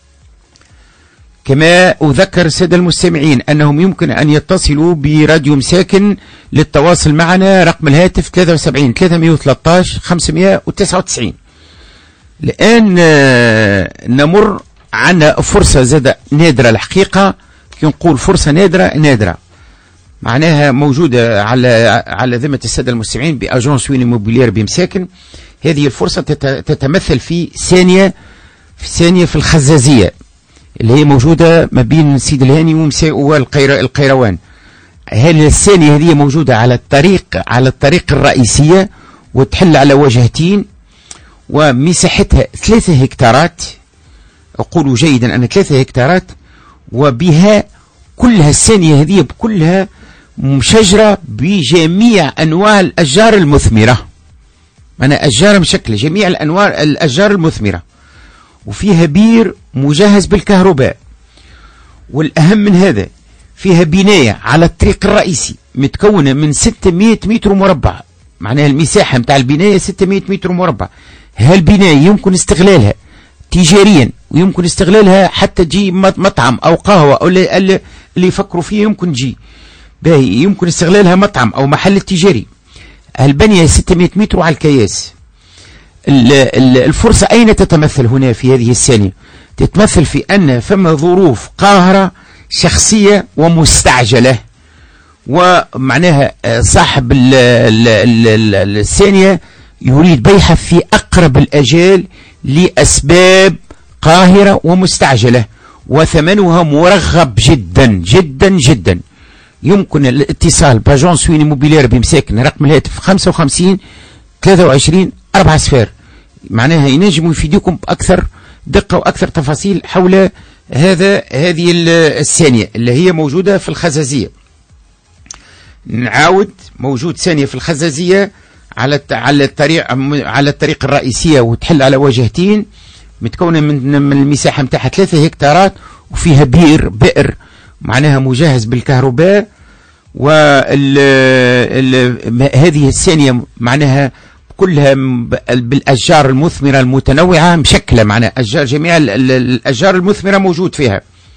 كما أذكر السادة المستمعين أنهم يمكن أن يتصلوا براديو مساكن للتواصل معنا. رقم الهاتف 73 313 599. الآن نمر عنا فرصة زادة نادرة الحقيقة، كي نقول فرصة نادرة معناها موجودة على ذمة السادة المستمعين بأجانس وين موبيلير بمساكن. هذه الفرصة تتمثل في ثانية في الخزازية اللي هي موجودة ما بين سيد الهاني والقيروان. هذه الثانية هذه موجودة على الطريق الرئيسية، وتحل على وجهتين، ومساحتها 3 هكتارات. أقول جيدا أن 3 هكتارات، وبها كلها الثانية هذه بكلها مشجرة بجميع أنواع الأشجار المثمرة، أنا أشجار مشكلة جميع الأنواع الأشجار المثمرة، وفيها بير مجهز بالكهرباء. والأهم من هذا فيها بناية على الطريق الرئيسي متكونة من 600 متر مربع، معناها المساحة متاع البناية 600 متر مربع. هالبناية يمكن استغلالها تجاريا، ويمكن استغلالها حتى تجي مطعم أو قهوة أو اللي يفكروا فيه يمكن تجي باهي، يمكن استغلالها مطعم أو محل تجاري. البنية 600 متر على الكياس. الفرصة أين تتمثل هنا في هذه الثانية؟ تتمثل في أن فما ظروف قاهرة شخصية ومستعجلة، ومعناها صاحب الثانية يريد بيعها في أقرب الأجال لأسباب قاهرة ومستعجلة، وثمنها مرغب جدا جدا جدا. يمكن الاتصال باجانس وين موبيلير بمساكن. رقم الهاتف 55 23 4 صفار. معناها ينجموا يفيدوكم بأكثر دقة وأكثر تفاصيل حول هذه الثانية اللي هي موجودة في الخزازية. نعاود موجود ثانية في الخزازية على الطريق الرئيسية، وتحل على واجهتين، متكونة من المساحة متاعها 3 هكتارات، وفيها بئر معناها مجهز بالكهرباء. وهذه الثانية معناها كلها بالأشجار المثمرة المتنوعة مشكلة، معناها جميع الأشجار المثمرة موجود فيها.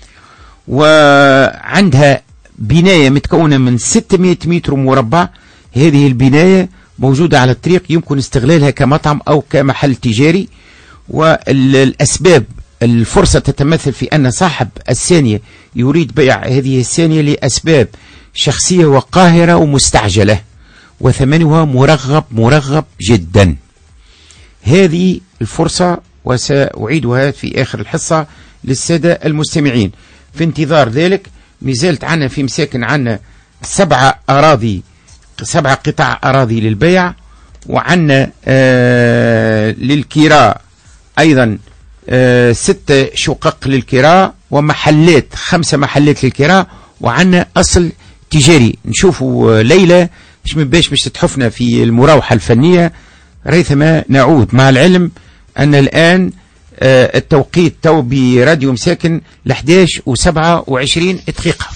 وعندها بناية متكونة من 600 متر مربع. هذه البناية موجودة على الطريق، يمكن استغلالها كمطعم أو كمحل تجاري. والأسباب الفرصة تتمثل في أن صاحب الثانية يريد بيع هذه الثانية لأسباب شخصية وقاهرة ومستعجلة، وثمنها مرغب جدا. هذه الفرصة وسأعيدها في آخر الحصة للسادة المستمعين. في انتظار ذلك نزلت عنا في مساكن عنا 7 قطع أراضي للبيع، وعنا للكراء أيضا 6 شقق للكراء، ومحلات 5 محلات للكراء، وعنا أصل تجاري. نشوفوا ليلى باش تتحفنا في المراوحة الفنية، ريثما نعود، مع العلم أن الآن التوقيت تو براديو مساكن 11:27 دقيقة.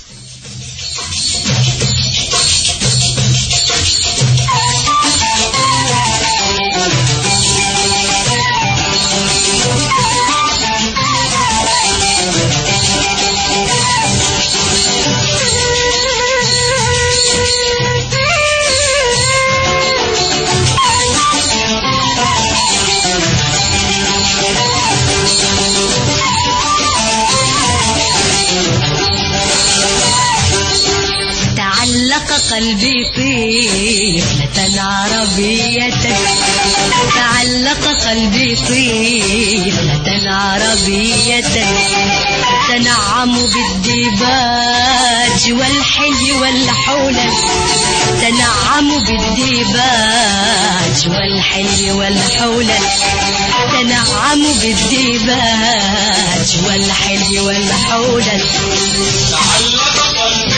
قلبي طفلة عربية، تعلق قلبي طفلة عربية، تنعم بالديباج والحي والحولة، تنعم بالديباج والحي والحولة، تنعم بالديباج والحي والحولة. تعلق قلبي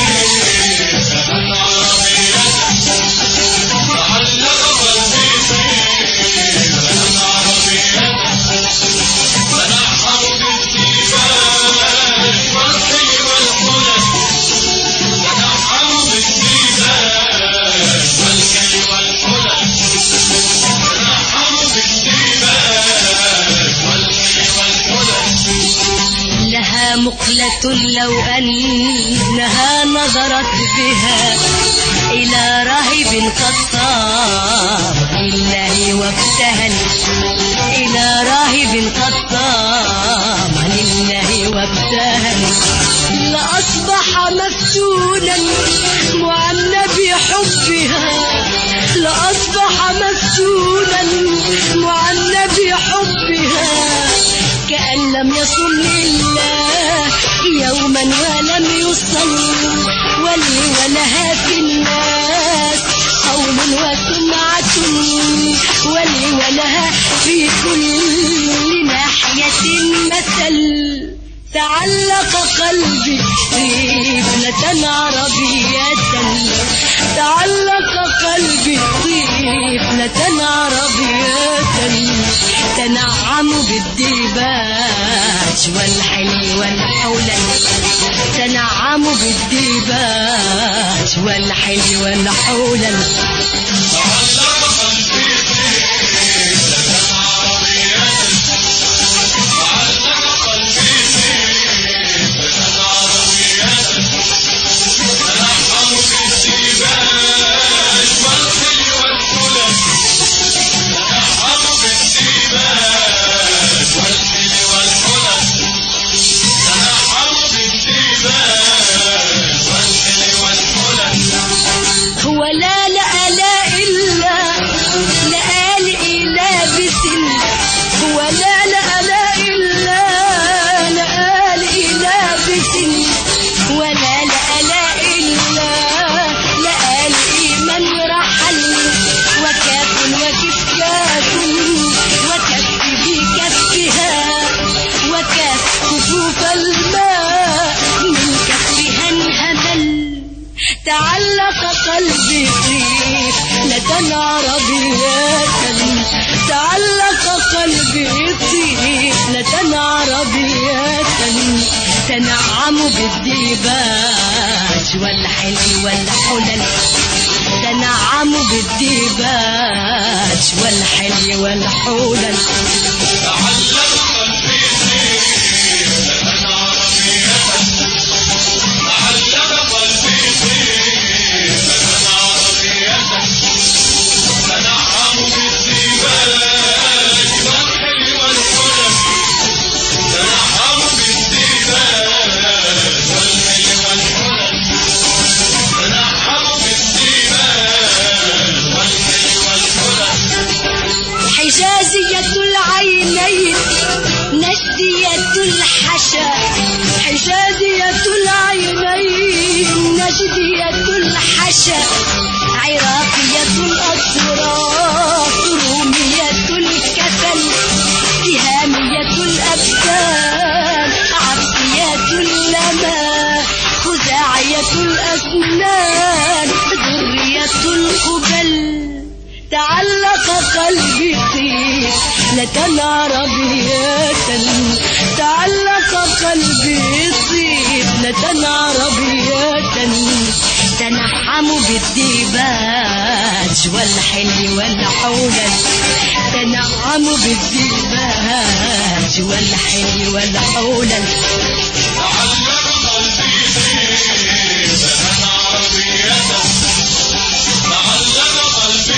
مقلة لو أنها نظرت بها إلى راهب قد صام لله وابتهل، إلى راهب قد صام لله وابتهل، لأصبح مفتونا معنى بحبها، لأصبح مفتونا معنى بحبها، كأن لم يصل لله يوما ولم يصل، ولها في الناس قول وسمعة، ولها في كل ناحية مثل. تعلق قلبي طفلة عربية، تعلق قلبي طفلة عربية، تنعم بالديباج والحلي والحولة، تنعم بالديباج والحلي والحولة. ولا لا إلا بالديباج والحلي والحلل تنعموا بالديباج والحلي والحلل حجازية العينين نجدية الحشا حجازية العينين نجدية الحشا عراقية الأطراف رومية الكفن تهامية الأبدان عبدية اللمى خزاعية الأسنان ذرية القبل تعلق قلبي فيك لكن عربية تعلق قلبي فيك لكن عربية تنعموا بالديباج والحلي والحولل تنعموا بالديباج والحلي والحولل تعلق قلبي فيك لكن عربية تعلق قلبي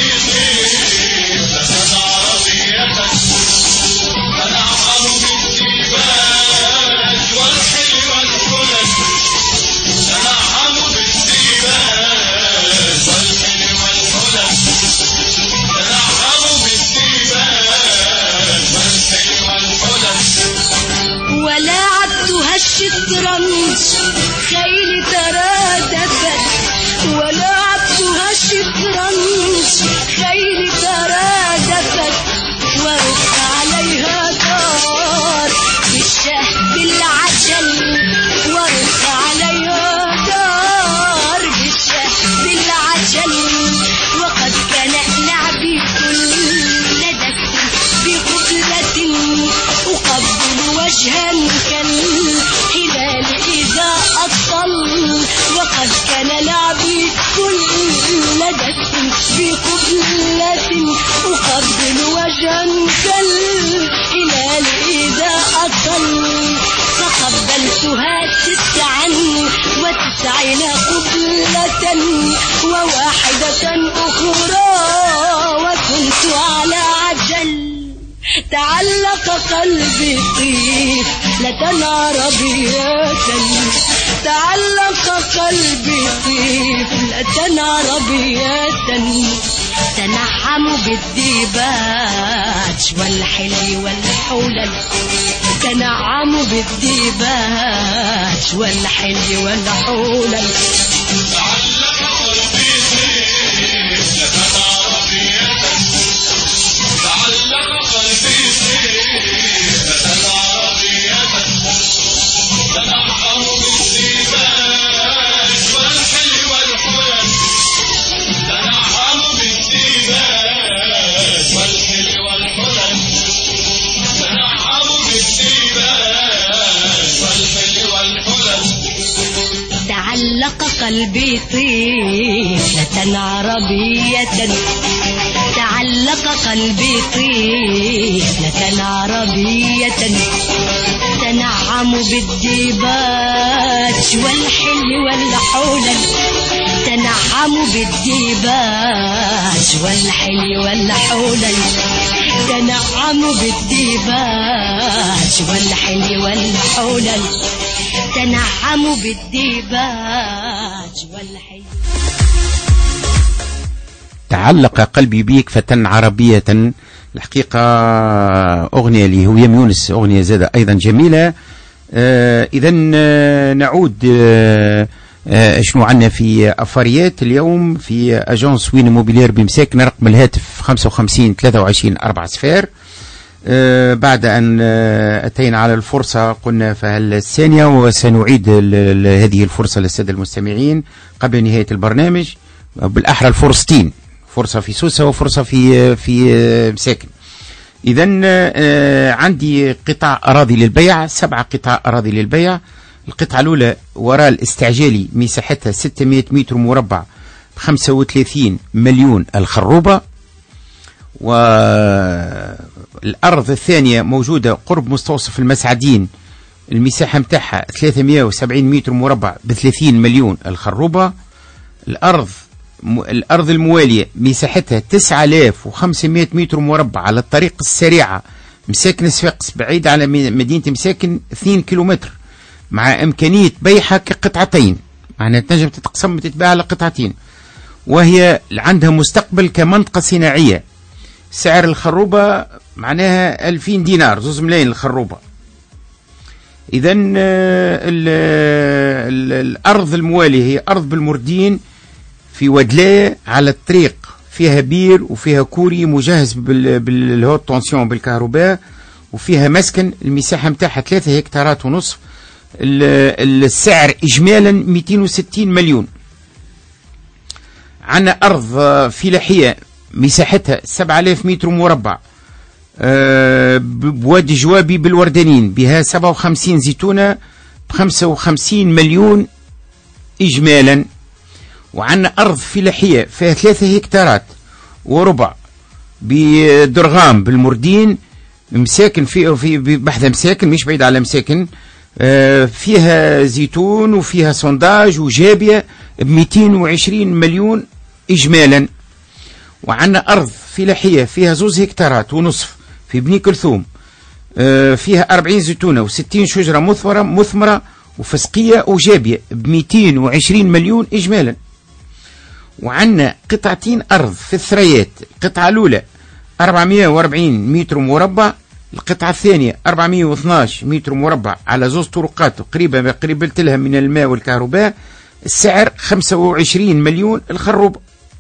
الشطرنج خيل ترادفت ولعبتها الشطرنج خيل ترادفت ورق عليها دار بالشهد العجل ورق عليها دار بالشهد العجل وقد كان لعبي كل دست بقبلة أقبل وجها كالهلال إذا أطل وقد كان لعبي كل دست بقبلة أقبل وجها كالهلال إذا أطل فقبلتها 99 قبلة وواحدة أخرى وكنت على عجل تعلق قلبي طيف لكن عربية تعلق قلبي طيف لكن عربية تنعم بالديباج والحلي والحولل تنعم بالديباج والحلي والحولل تعلق قلبي طيف لكن عربية تعلق قلبي لكن عربية تنعم بالديباج والحلي والحلل تنعم بالديباج والحلي والحلل تنعم بالديباج والحلي والحلل تعلق قلبي طفلة عربية تعلق قلبي طفلة عربية تنعم بالديباج والحل والحولل تنعم بالديباج والحل والحولل تنعم بالديباج والحل والحولل تنعم بالديباج والحل. تعلق قلبي بيك فتن عربية، الحقيقة أغنية لهويم يونس، أغنية زادة أيضا جميلة. إذا نعود شنو عندنا في أفاريات اليوم في أجانس وين موبيلير بمساكن. رقم الهاتف 55 23 4 صفار. بعد أن أتينا على الفرصة قلنا فهل الثانية، وسنعيد هذه الفرصة للسادة المستمعين قبل نهاية البرنامج، بالأحرى الفرصتين، فرصة في سوسة وفرصة في مساكن. إذن عندي قطع أراضي للبيع، 7 قطع أراضي للبيع. القطعة الأولى وراء الاستعجالي مساحتها 600 متر مربع ب35 مليون الخروبة. والأرض الثانية موجودة قرب مستوصف المسعدين، المساحة متاعها 370 متر مربع ب30 مليون الخروبة. الأرض الموالية مساحتها 9500 متر مربع على الطريق السريعة مساكن صفاقس بعيد على مدينة مساكن 2 كيلومتر، مع إمكانية بيعها كقطعتين، معناها تنجم تتقسم وتتباع على قطعتين، وهي عندها مستقبل كمنطقة صناعية. سعر الخروبة معناها 2000 دينار، 2 ملايين الخروبة. إذن الأرض الموالية هي أرض بالمردين في ودلاية على الطريق، فيها بير وفيها كوري مجهز بالهوت تونسيون بالكهرباء، وفيها مسكن. المساحة متاعها 3 هكتارات ونصف. السعر إجمالا 260 مليون. عندنا أرض فلاحية مساحتها 7000 متر مربع بوادي جوابي بالوردانين، بها 57 زيتونة ب55 مليون إجمالا. وعندنا أرض فلاحية فيها 3 هكتارات وربع بدرغام بالمردين، مساكن في بحذا مساكن مش بعيد على مساكن، فيها زيتون وفيها صنداج وجابية ب220 مليون إجمالا. وعندنا أرض فلاحية فيها 2 هكتارات ونصف في بني كلثوم، فيها 40 زيتونة و60 شجرة مثمرة وفسقية وجابية ب220 مليون إجمالا. وعندنا قطعتين أرض في الثريات، القطعة الأولى 440 متر مربع، القطعة الثانية 412 متر مربع على 2 طرقات قريبة لها من الماء والكهرباء. السعر 25 مليون الخروبة.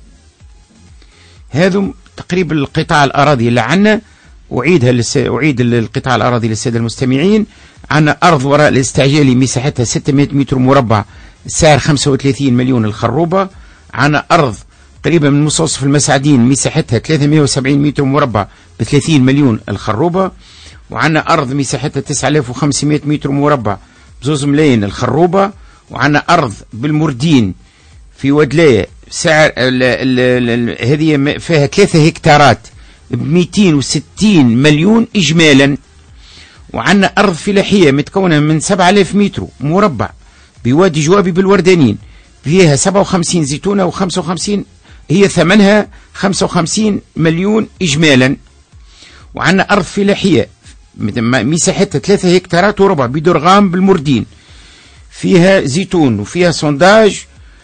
هذا تقريبا القطاع الأراضي اللي عندنا. أعيد القطاع الأراضي للسادة المستمعين. عندنا أرض وراء الاستعجالي مساحتها 600 متر مربع، السعر 35 مليون الخروبة. عندنا أرض قريبة من مستوصف المسعدين مساحتها 370 متر مربع ب30 مليون الخروبة. وعندنا أرض مساحتها 9500 متر مربع ب2 ملايين الخروبة. وعندنا أرض بالمردين في ودلاية سعر هذه فيها 3 هكتارات ب260 مليون إجمالا. وعندنا أرض فلاحية متكونة من 7000 متر مربع بوادي جوابي بالوردانين، فيها 57 زيتونة و55، هي ثمنها 55 مليون إجمالا. وعندنا أرض فلاحية مساحتها 3 هكتارات وربع بدرغام بالمردين، فيها زيتون وفيها صنداج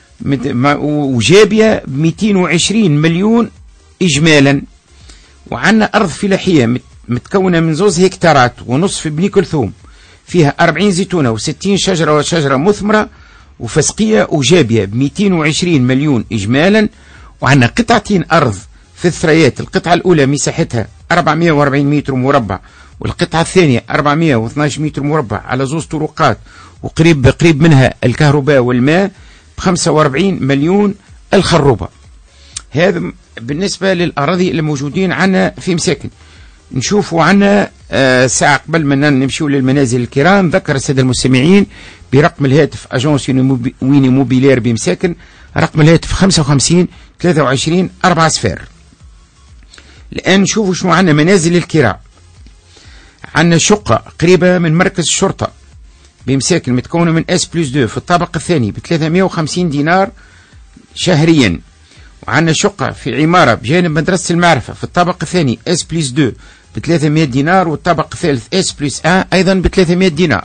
وجابية ب220 مليون إجمالا. وعندنا أرض فلاحية متكونة من 2 هكتارات ونصف في بني كلثوم، فيها 40 زيتونة و60 شجرة وشجرة مثمرة وفسقية وجابية ب220 مليون إجمالا. وعندنا قطعتين أرض في الثريات، القطعة الأولى مساحتها 440 متر مربع، والقطعة الثانية 412 متر مربع على 2 طرقات وقريب منها الكهرباء والماء ب45 مليون الخروبة. هذا بالنسبة للأراضي اللي موجودين عنا في مساكن. نشوفوا عنا ساعة قبل ما نمشيو للمنازل الكرام، ذكر السادة المستمعين برقم الهاتف أجونس ويني موبيلير بمساكن، رقم الهاتف 55 23 4 صفار. الآن نشوفوا شنو عنا منازل الكراء. عنا شقة قريبة من مركز الشرطة بمساكن متكونة من S+2 في الطابق الثاني ب350 دينار شهريا. وعندنا شقة في عمارة بجانب مدرسة المعرفة في الطابق الثاني S+2 ب300 دينار، والطابق الثالث S+1 أيضا ب300 دينار.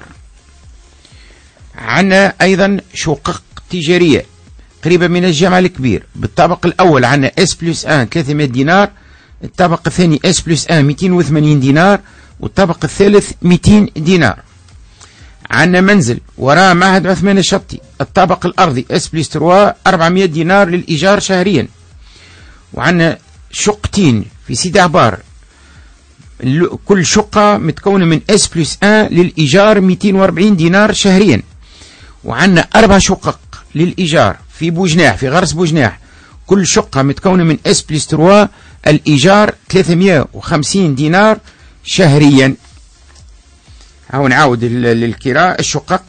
عندنا أيضا شقق تجارية قريبة من الجامع الكبير، بالطابق الأول عندنا S+1 300 دينار، الطابق الثاني S+1 280 دينار، والطابق الثالث 200 دينار. عندنا منزل وراء معهد عثمان الشطي، الطابق الأرضي S+3 400 دينار للإيجار شهريا. وعندنا شقتين في سيدي عبار، كل شقة متكونة من S+1 للإيجار 240 دينار شهريا. وعندنا 4 شقق للإيجار في بوجناح، في غرس بوجناح، كل شقة متكونة من S+3 الإيجار 350 دينار شهريا. هاو نعاود للكراء. الشقق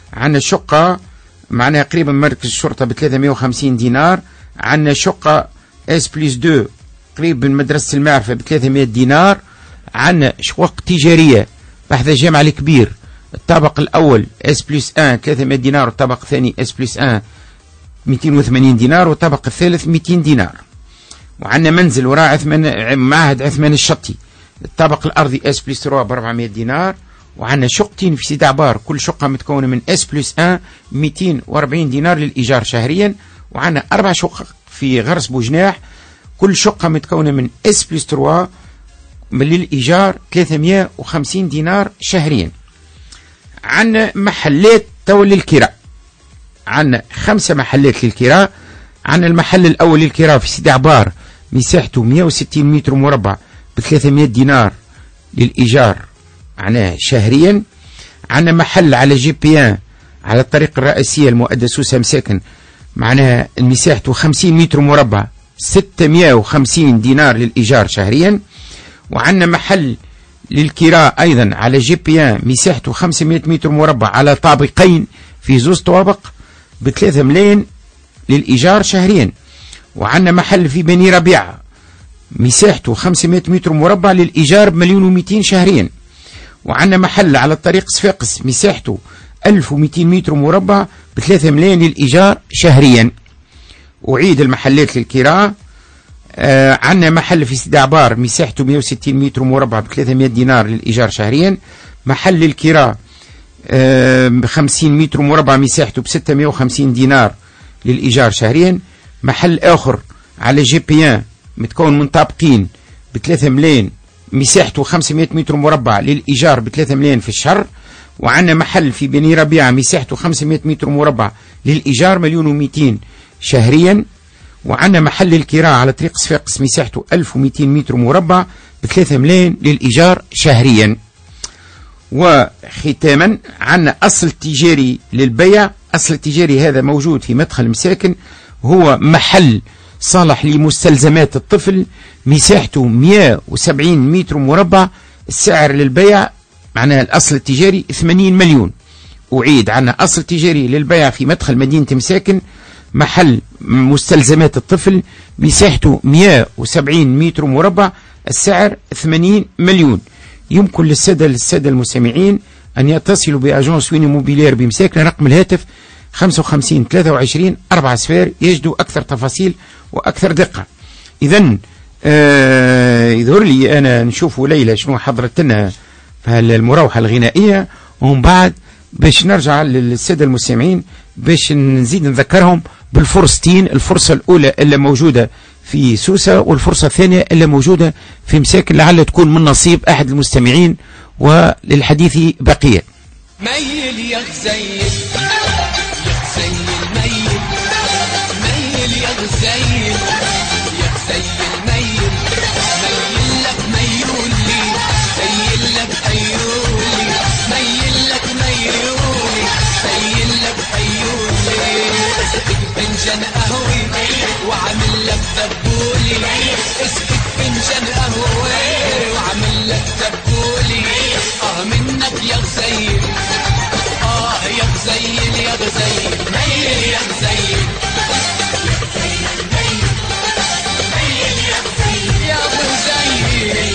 عندنا شقة معناها قريبا من مركز الشرطة ب 350 دينار. عندنا شقة S+2 قريب من مدرسة المعرفة ب 300 دينار. عندنا شقق تجارية بحث الجامع الكبير الطابق الأول S+1 300 دينار، والطابق الثاني S+1 280 دينار، والطابق الثالث 200 دينار. وعندنا منزل وراء معهد عثمان الشطي الطابق الأرضي S+3 ب 400 دينار. وعندنا شقتين في سيدي عبار كل شقة متكونة من S+1 240 دينار للإيجار شهريا. وعندنا 4 شقق في غرس بوجناح كل شقة متكونة من S+3 للإيجار 350 دينار شهريا. عندنا محلات تو للكراء، عندنا 5 محلات للكراء. عندنا المحل الأول للكراء في سيدي عبار مساحته 160 متر مربع ب 300 دينار للإيجار معناه شهريا. عندنا محل على GP1 على الطريق الرئيسية المؤدى سوسة مساكن معناها مساحته 50 متر مربع 650 دينار للإيجار شهريا. وعندنا محل للكراء أيضا على GP1 مساحته 500 متر مربع على طابقين في زوز طوابق ب 3 ملايين للإيجار شهريا. وعندنا محل في بني ربيعة مساحته 500 متر مربع للإيجار ب1,200,000 شهريا. وعندنا محل على الطريق صفاقس مساحته 1200 متر مربع ب3 ملايين للإيجار شهريا. أعيد المحلات للكراء. عندنا محل في سيدي عبار مساحته 160 متر مربع ب 300 دينار للإيجار شهريا. محل للكراء 50 متر مربع مساحته ب 650 دينار للإيجار شهريا. محل آخر على GP1 متكون من طابقين ب 3 ملايين مساحته 500 متر مربع للإيجار ب 3 ملايين في الشهر. وعندنا محل في بني ربيعة مساحته 500 متر مربع للإيجار 1,200,000 شهريا. وعندنا محل الكراء على طريق صفاقس مساحته 1200 متر مربع ب 3 ملايين للإيجار شهريا. وختاما عندنا أصل تجاري للبيع. أصل التجاري هذا موجود في مدخل مساكن، هو محل صالح لمستلزمات الطفل مساحته 170 متر مربع. السعر للبيع معناها الأصل التجاري 80 مليون. أعيد عندنا أصل تجاري للبيع في مدخل مدينة مساكن محل مستلزمات الطفل مساحته 170 متر مربع السعر 80 مليون. يمكن للسادة المستمعين أن يتصلوا بأجانس ويني موبيلير بمساكن رقم الهاتف 55 23 4 صفار يجدوا أكثر تفاصيل وأكثر دقة. إذن يظهر لي أنا نشوف ليلى شنو حضرت لنا في المروحة الغنائية، ومن بعد باش نرجع للسادة المستمعين باش نزيد نذكرهم بالفرصتين، الفرصة الأولى اللي موجودة في سوسة والفرصة الثانية اللي موجودة في مساكن لعل تكون من نصيب أحد المستمعين. وللحديث بقية. ميل يا غزيل يا غزيل ميل ميل يا غزيل يا غزيل ميل ميل لك ميولي ميل لك أيولي ميل لك ميولي ميل لك أيولي اسقك فنجان قهوي وعامل لك دبولي اسقك فنجان قهوي وعامل لك دبولي منك يا غزيل يا غزيل يا غزيل ميل يا غزيل يا غزيل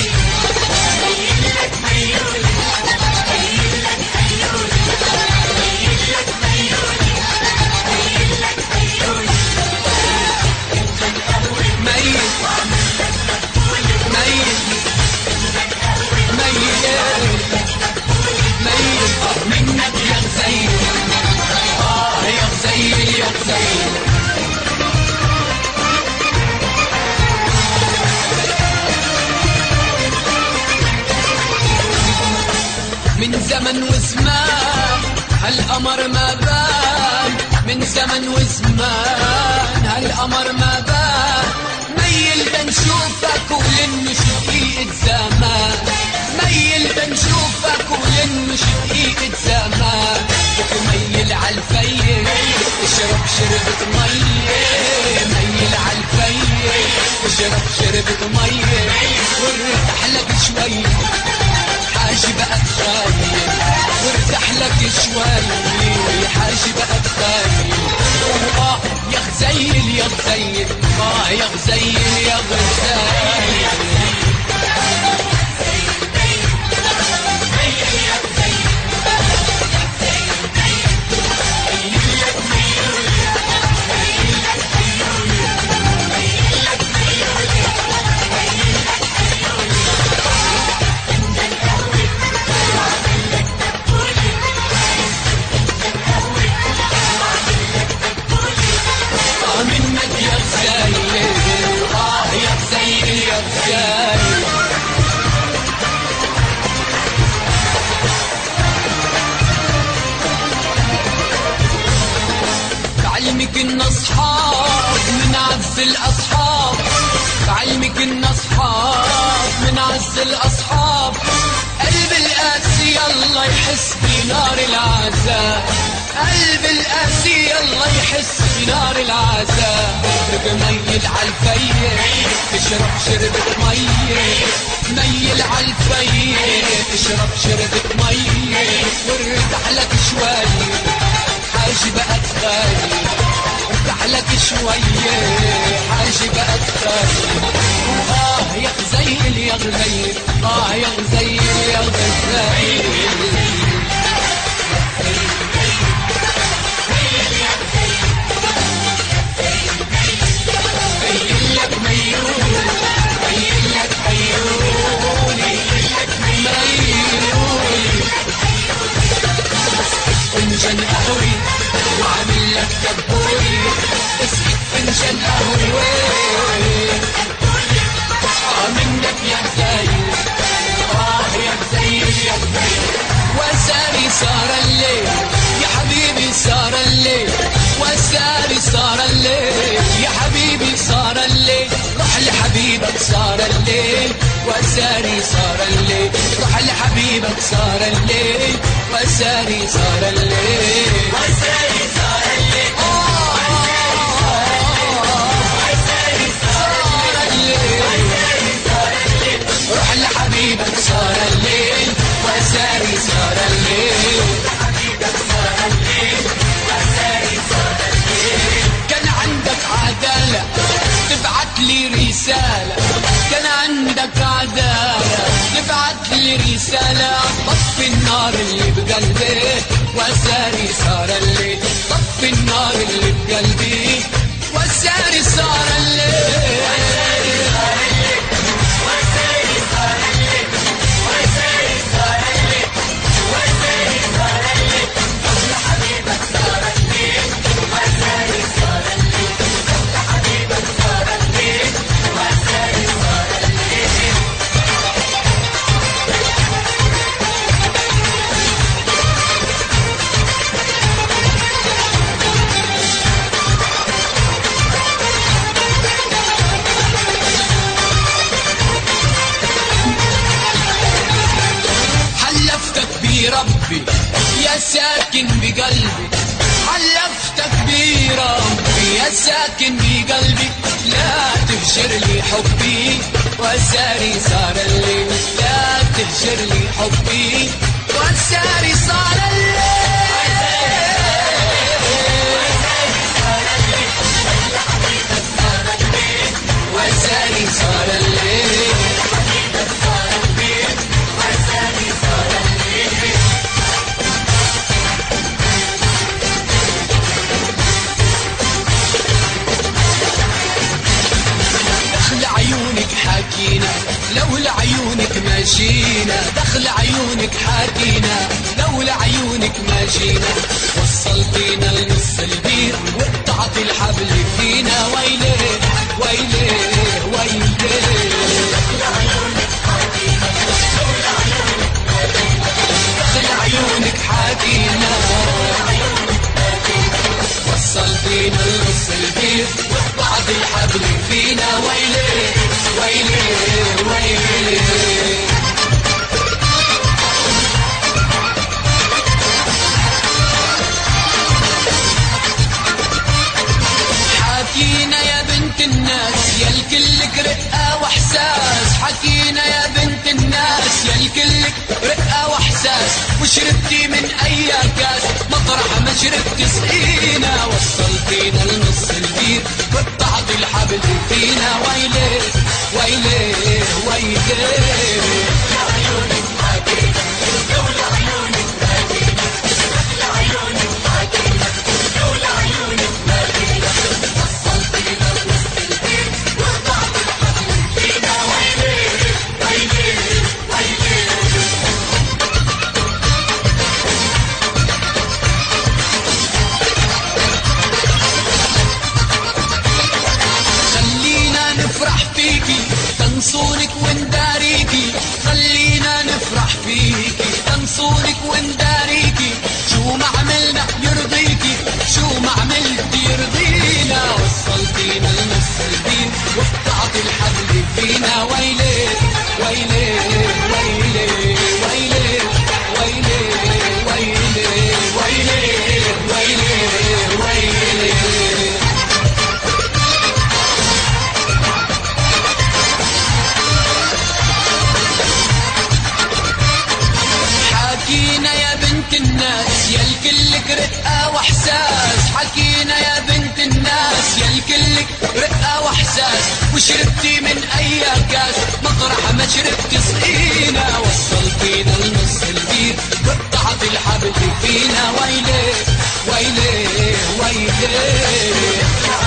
من زمن وزمان هالقمر ما بان من زمن وزمان هالقمر ما بان ميل بنشوفك ولنش دقيقة زمان ميل بنشوفك ولنش دقيقة زمان وميل عالفيل اشرب شربة مية ميل عالفيل اشرب شربة مية وارتاح لك شوي حاجي بقى تخايل وارتاح لك شوي حاجي بقى بخيل يا غزيل يا غزيل يا غزيل يا غزيل بعلمك إن أصحاب من عز الأصحاب بعلمك إن أصحاب من عز الأصحاب قلب القاسي الله يحس بنار العذاب قلب القاسي الله يحس بنار العذاب ميل عالفيل تشرب شربة مية ميل عالفيل تشرب شربة مية وارتاح لك شوي حاجي بقى تغالي ارتاح لك شوية حاجي بقى تغالي يا غزيل يا غزيل يا غزيل يا غزيل فنجان قهوي وعامل لك دبوري اسقط فنجان قهوي منك يا غزيل يا غزيل يا غزيل وساري صار الليل يا حبيبي صار الليل وساري صار الليل يا حبيبي صار الليل روح لحبيبك صار الليل وساري صار الليل روح لحبيبك صار الليل وساري صار الليل وساري صار الليل وساري صار الليل روح لحبيبك صار الليل وساري صار الليل حبيبك صار الليل وساري صار الليل كان عندك عدالة تبعت لي رسالة كان عندك عدالة تبعت لي رسالة طفي النار اللي بقلبي وساري صار الليل طفي النار اللي بقلبي وساري صار الليل وساري صار الليل وساري صار الليل وساري صار الليل طفل حبيبك صار الليل وساري صار الليل طفل حبيبك صار الليل وساري صار الليل حلفتك بربي يا ساكن بقلبي حلفتك بربي يا ساكن بقلبي لا تهجر لي حبي وساري صار الليل لا تهجر لي حبي وساري صار الليل وساري صار الليل حكينا لولا عيونك ما جينا دخل عيونك حكينا لولا عيونك ما جينا وصلتينا لنص البير وقطعت الحبل فينا ويلي ويلي ويلي دخل عيونك حكينا لولا عيونك ما جينا دخل عيونك حكينا وصلتينا لنص البير وقطعت الحبل فينا ويلي ويلي ويلي حكينا يا بنت الناس يا الكل رقة واحساس حكينا الناس حكينا يا بنت الناس يا الكلك رقة واحساس وشربتي من اي كاس مطرح ما شربتي صقينا وصلتينا لنص البير قطعت الحبل فينا ويلي ويلي ويلي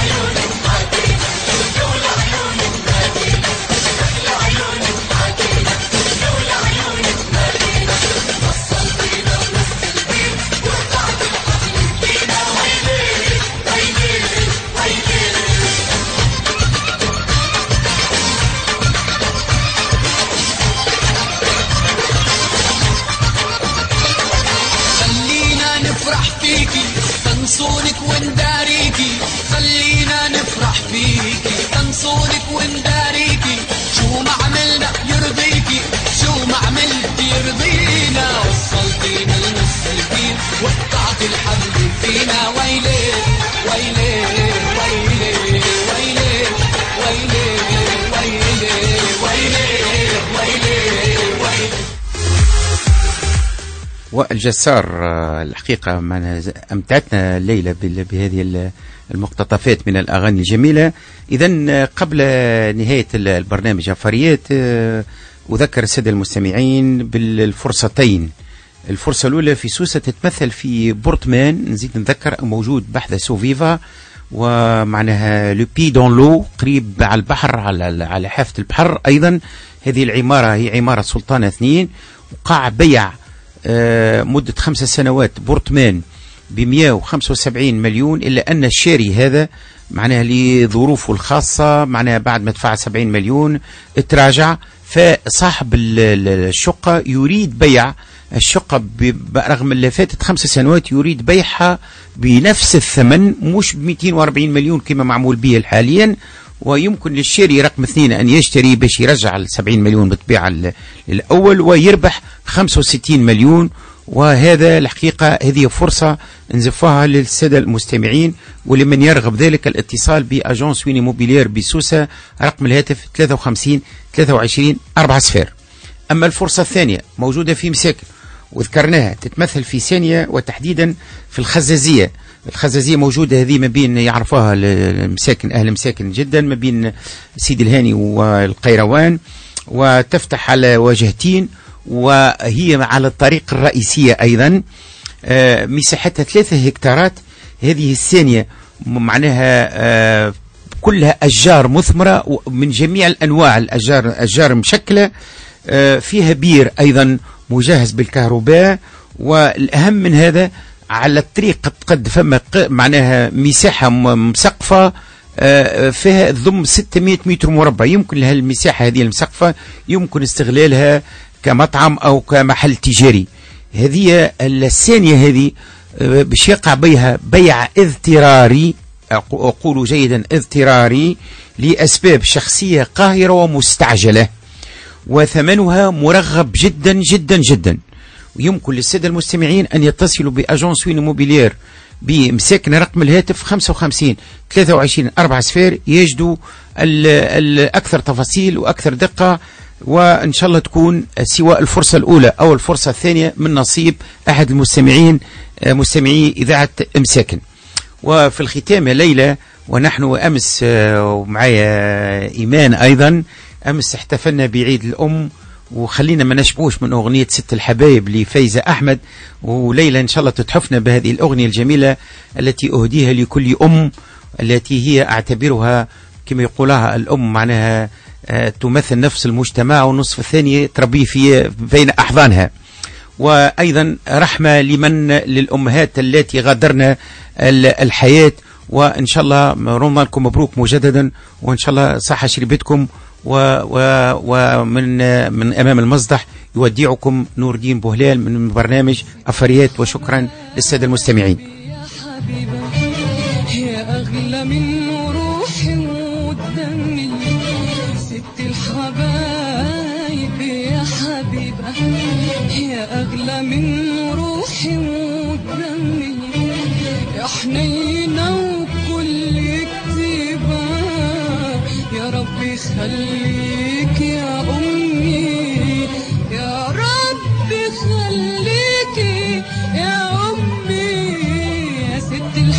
تنصونك ونداريكي خلينا نفرح فيكي تنصونك ونداريكي شو ما عملنا يرضيكي شو ما عملت يرضينا وصلتينا لنص البير وقطعت الحبل فينا ويلي ويلي ويلي ويلي ويلي ويلي ويلي ويلي والجسار الحقيقة أمتعتنا الليلة بهذه المقتطفات من الأغاني الجميلة. إذن قبل نهاية البرنامج عفاريات أذكر السادة المستمعين بالفرصتين. الفرصة الأولى في سوسة تتمثل في بورتمان، نزيد نذكر موجود بحث سوفيفا ومعناها لو بي دون لو قريب على البحر على حافة البحر. أيضا هذه العمارة هي عمارة سلطانة 2 وقع بيع مدة 5 سنوات بورتمان ب175 مليون، إلا أن الشاري هذا معناها لظروفه الخاصة معناها بعد ما دفع 70 مليون تراجع، فصاحب الشقة يريد بيع الشقة رغم اللي فاتت 5 سنوات يريد بيعها بنفس الثمن مش ب 240 مليون كما معمول به حاليا، ويمكن للشاري رقم 2 أن يشتري باش يرجع 70 مليون بالطبيعة الأول ويربح 65 مليون. وهذا الحقيقة هذه فرصة نزفها للسادة المستمعين، ولمن يرغب ذلك الاتصال بأجانس ويني موبيلير بسوسة رقم الهاتف 53 23 40. أما الفرصة الثانية موجودة في مساكن وذكرناها تتمثل في ثانية وتحديدا في الخزازية. الخزازية موجودة هذه ما بين يعرفوها المساكن أهل مساكن جدا ما بين سيدي الهاني والقيروان، وتفتح على وجهتين وهي على الطريق الرئيسية أيضا. مساحتها 3 هكتارات. هذه الثانية معناها كلها أشجار مثمرة من جميع الأنواع، الأشجار مشكلة، فيها بير أيضا مجهز بالكهرباء، والأهم من هذا على الطريق قد فما معناها مساحة مسقفة فيها ضم 600 متر مربع. يمكن لها المساحة هذه المسقفة يمكن استغلالها كمطعم أو كمحل تجاري. هذه الثانية هذه باش يقع بها بيع اضطراري، أقول جيدا اضطراري، لأسباب شخصية قاهرة ومستعجلة، وثمنها مرغب جدا جدا جدا. ويمكن للسادة المستمعين أن يتصلوا بأجانس وين موبيلير بمساكن رقم الهاتف 55 23 40 يجدوا الأكثر تفاصيل وأكثر دقة، وإن شاء الله تكون سواء الفرصة الأولى أو الفرصة الثانية من نصيب أحد المستمعين مستمعي إذاعة مساكن. وفي الختام يا ليلى، ونحن أمس ومعايا إيمان أيضا أمس احتفلنا بعيد الأم، وخلينا ما نشبوش من أغنية ست الحبايب لفايزة أحمد، وليلى إن شاء الله تتحفنا بهذه الأغنية الجميلة التي أهديها لكل أم، التي هي أعتبرها كما يقولها الأم معناها تمثل نفس المجتمع والنصف الثاني تربيه في بين أحضانها. وأيضا رحمة للأمهات التي غادرنا الحياة، وإن شاء الله رمضان لكم مبروك مجددا، وإن شاء الله صحة شربتكم. ومن أمام المصدح يوديعكم نور الدين بوهلال من برنامج عفاريات، وشكرا للسادة المستمعين. يا حبيبة يا أغلى من روحي ودمي، ست الحبايب يا حبيبة يا أغلى من روحي ودمي، يا حنينة وكل كتيبة، يا ربي خليك يا أمي، يا ربي خليكي يا أمي، يا ست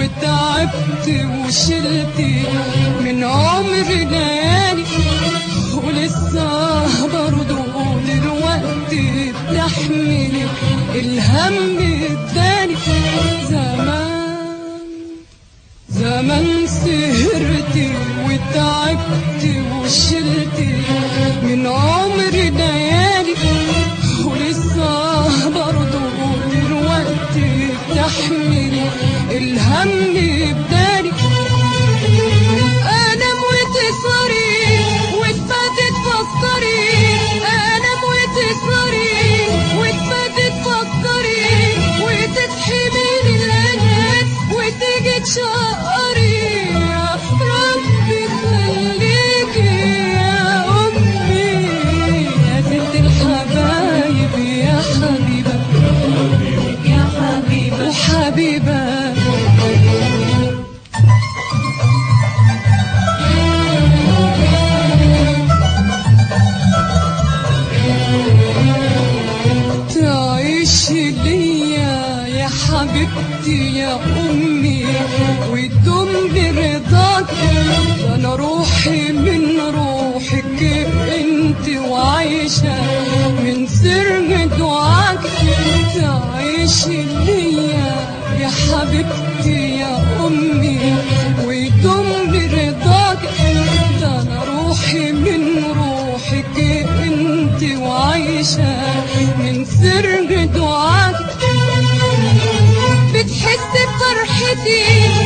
وتعبت وشلتي من عمري ليالي، ولسه برضو دلوقتي بتحملي الهم التاني. زمان سهرتي وتعبت وشلتي من عمري ليالي، ولسه برضو دلوقتي بتحملي الهم بدالي. انام وتسهري وتباتي تفكري، انام وتسهري وتباتي تفكري، وتصحي من الليل وتيجي تشقري. يا ربي خليكي يا امي يا ست الحبايب يا حبيبه يا حبيبه وحبيبه. تعيشي ليا يا حبيبتي يا أمي وتدوم برضاك، أنا روحي من روحك انت وعايشة من سر دعاك. تعيشي ليا يا حبيبتي يا أمي وتدوم برضاك، أنا روحي من روحك انت وعايشة من سر دعاك. بتحس بفرحتي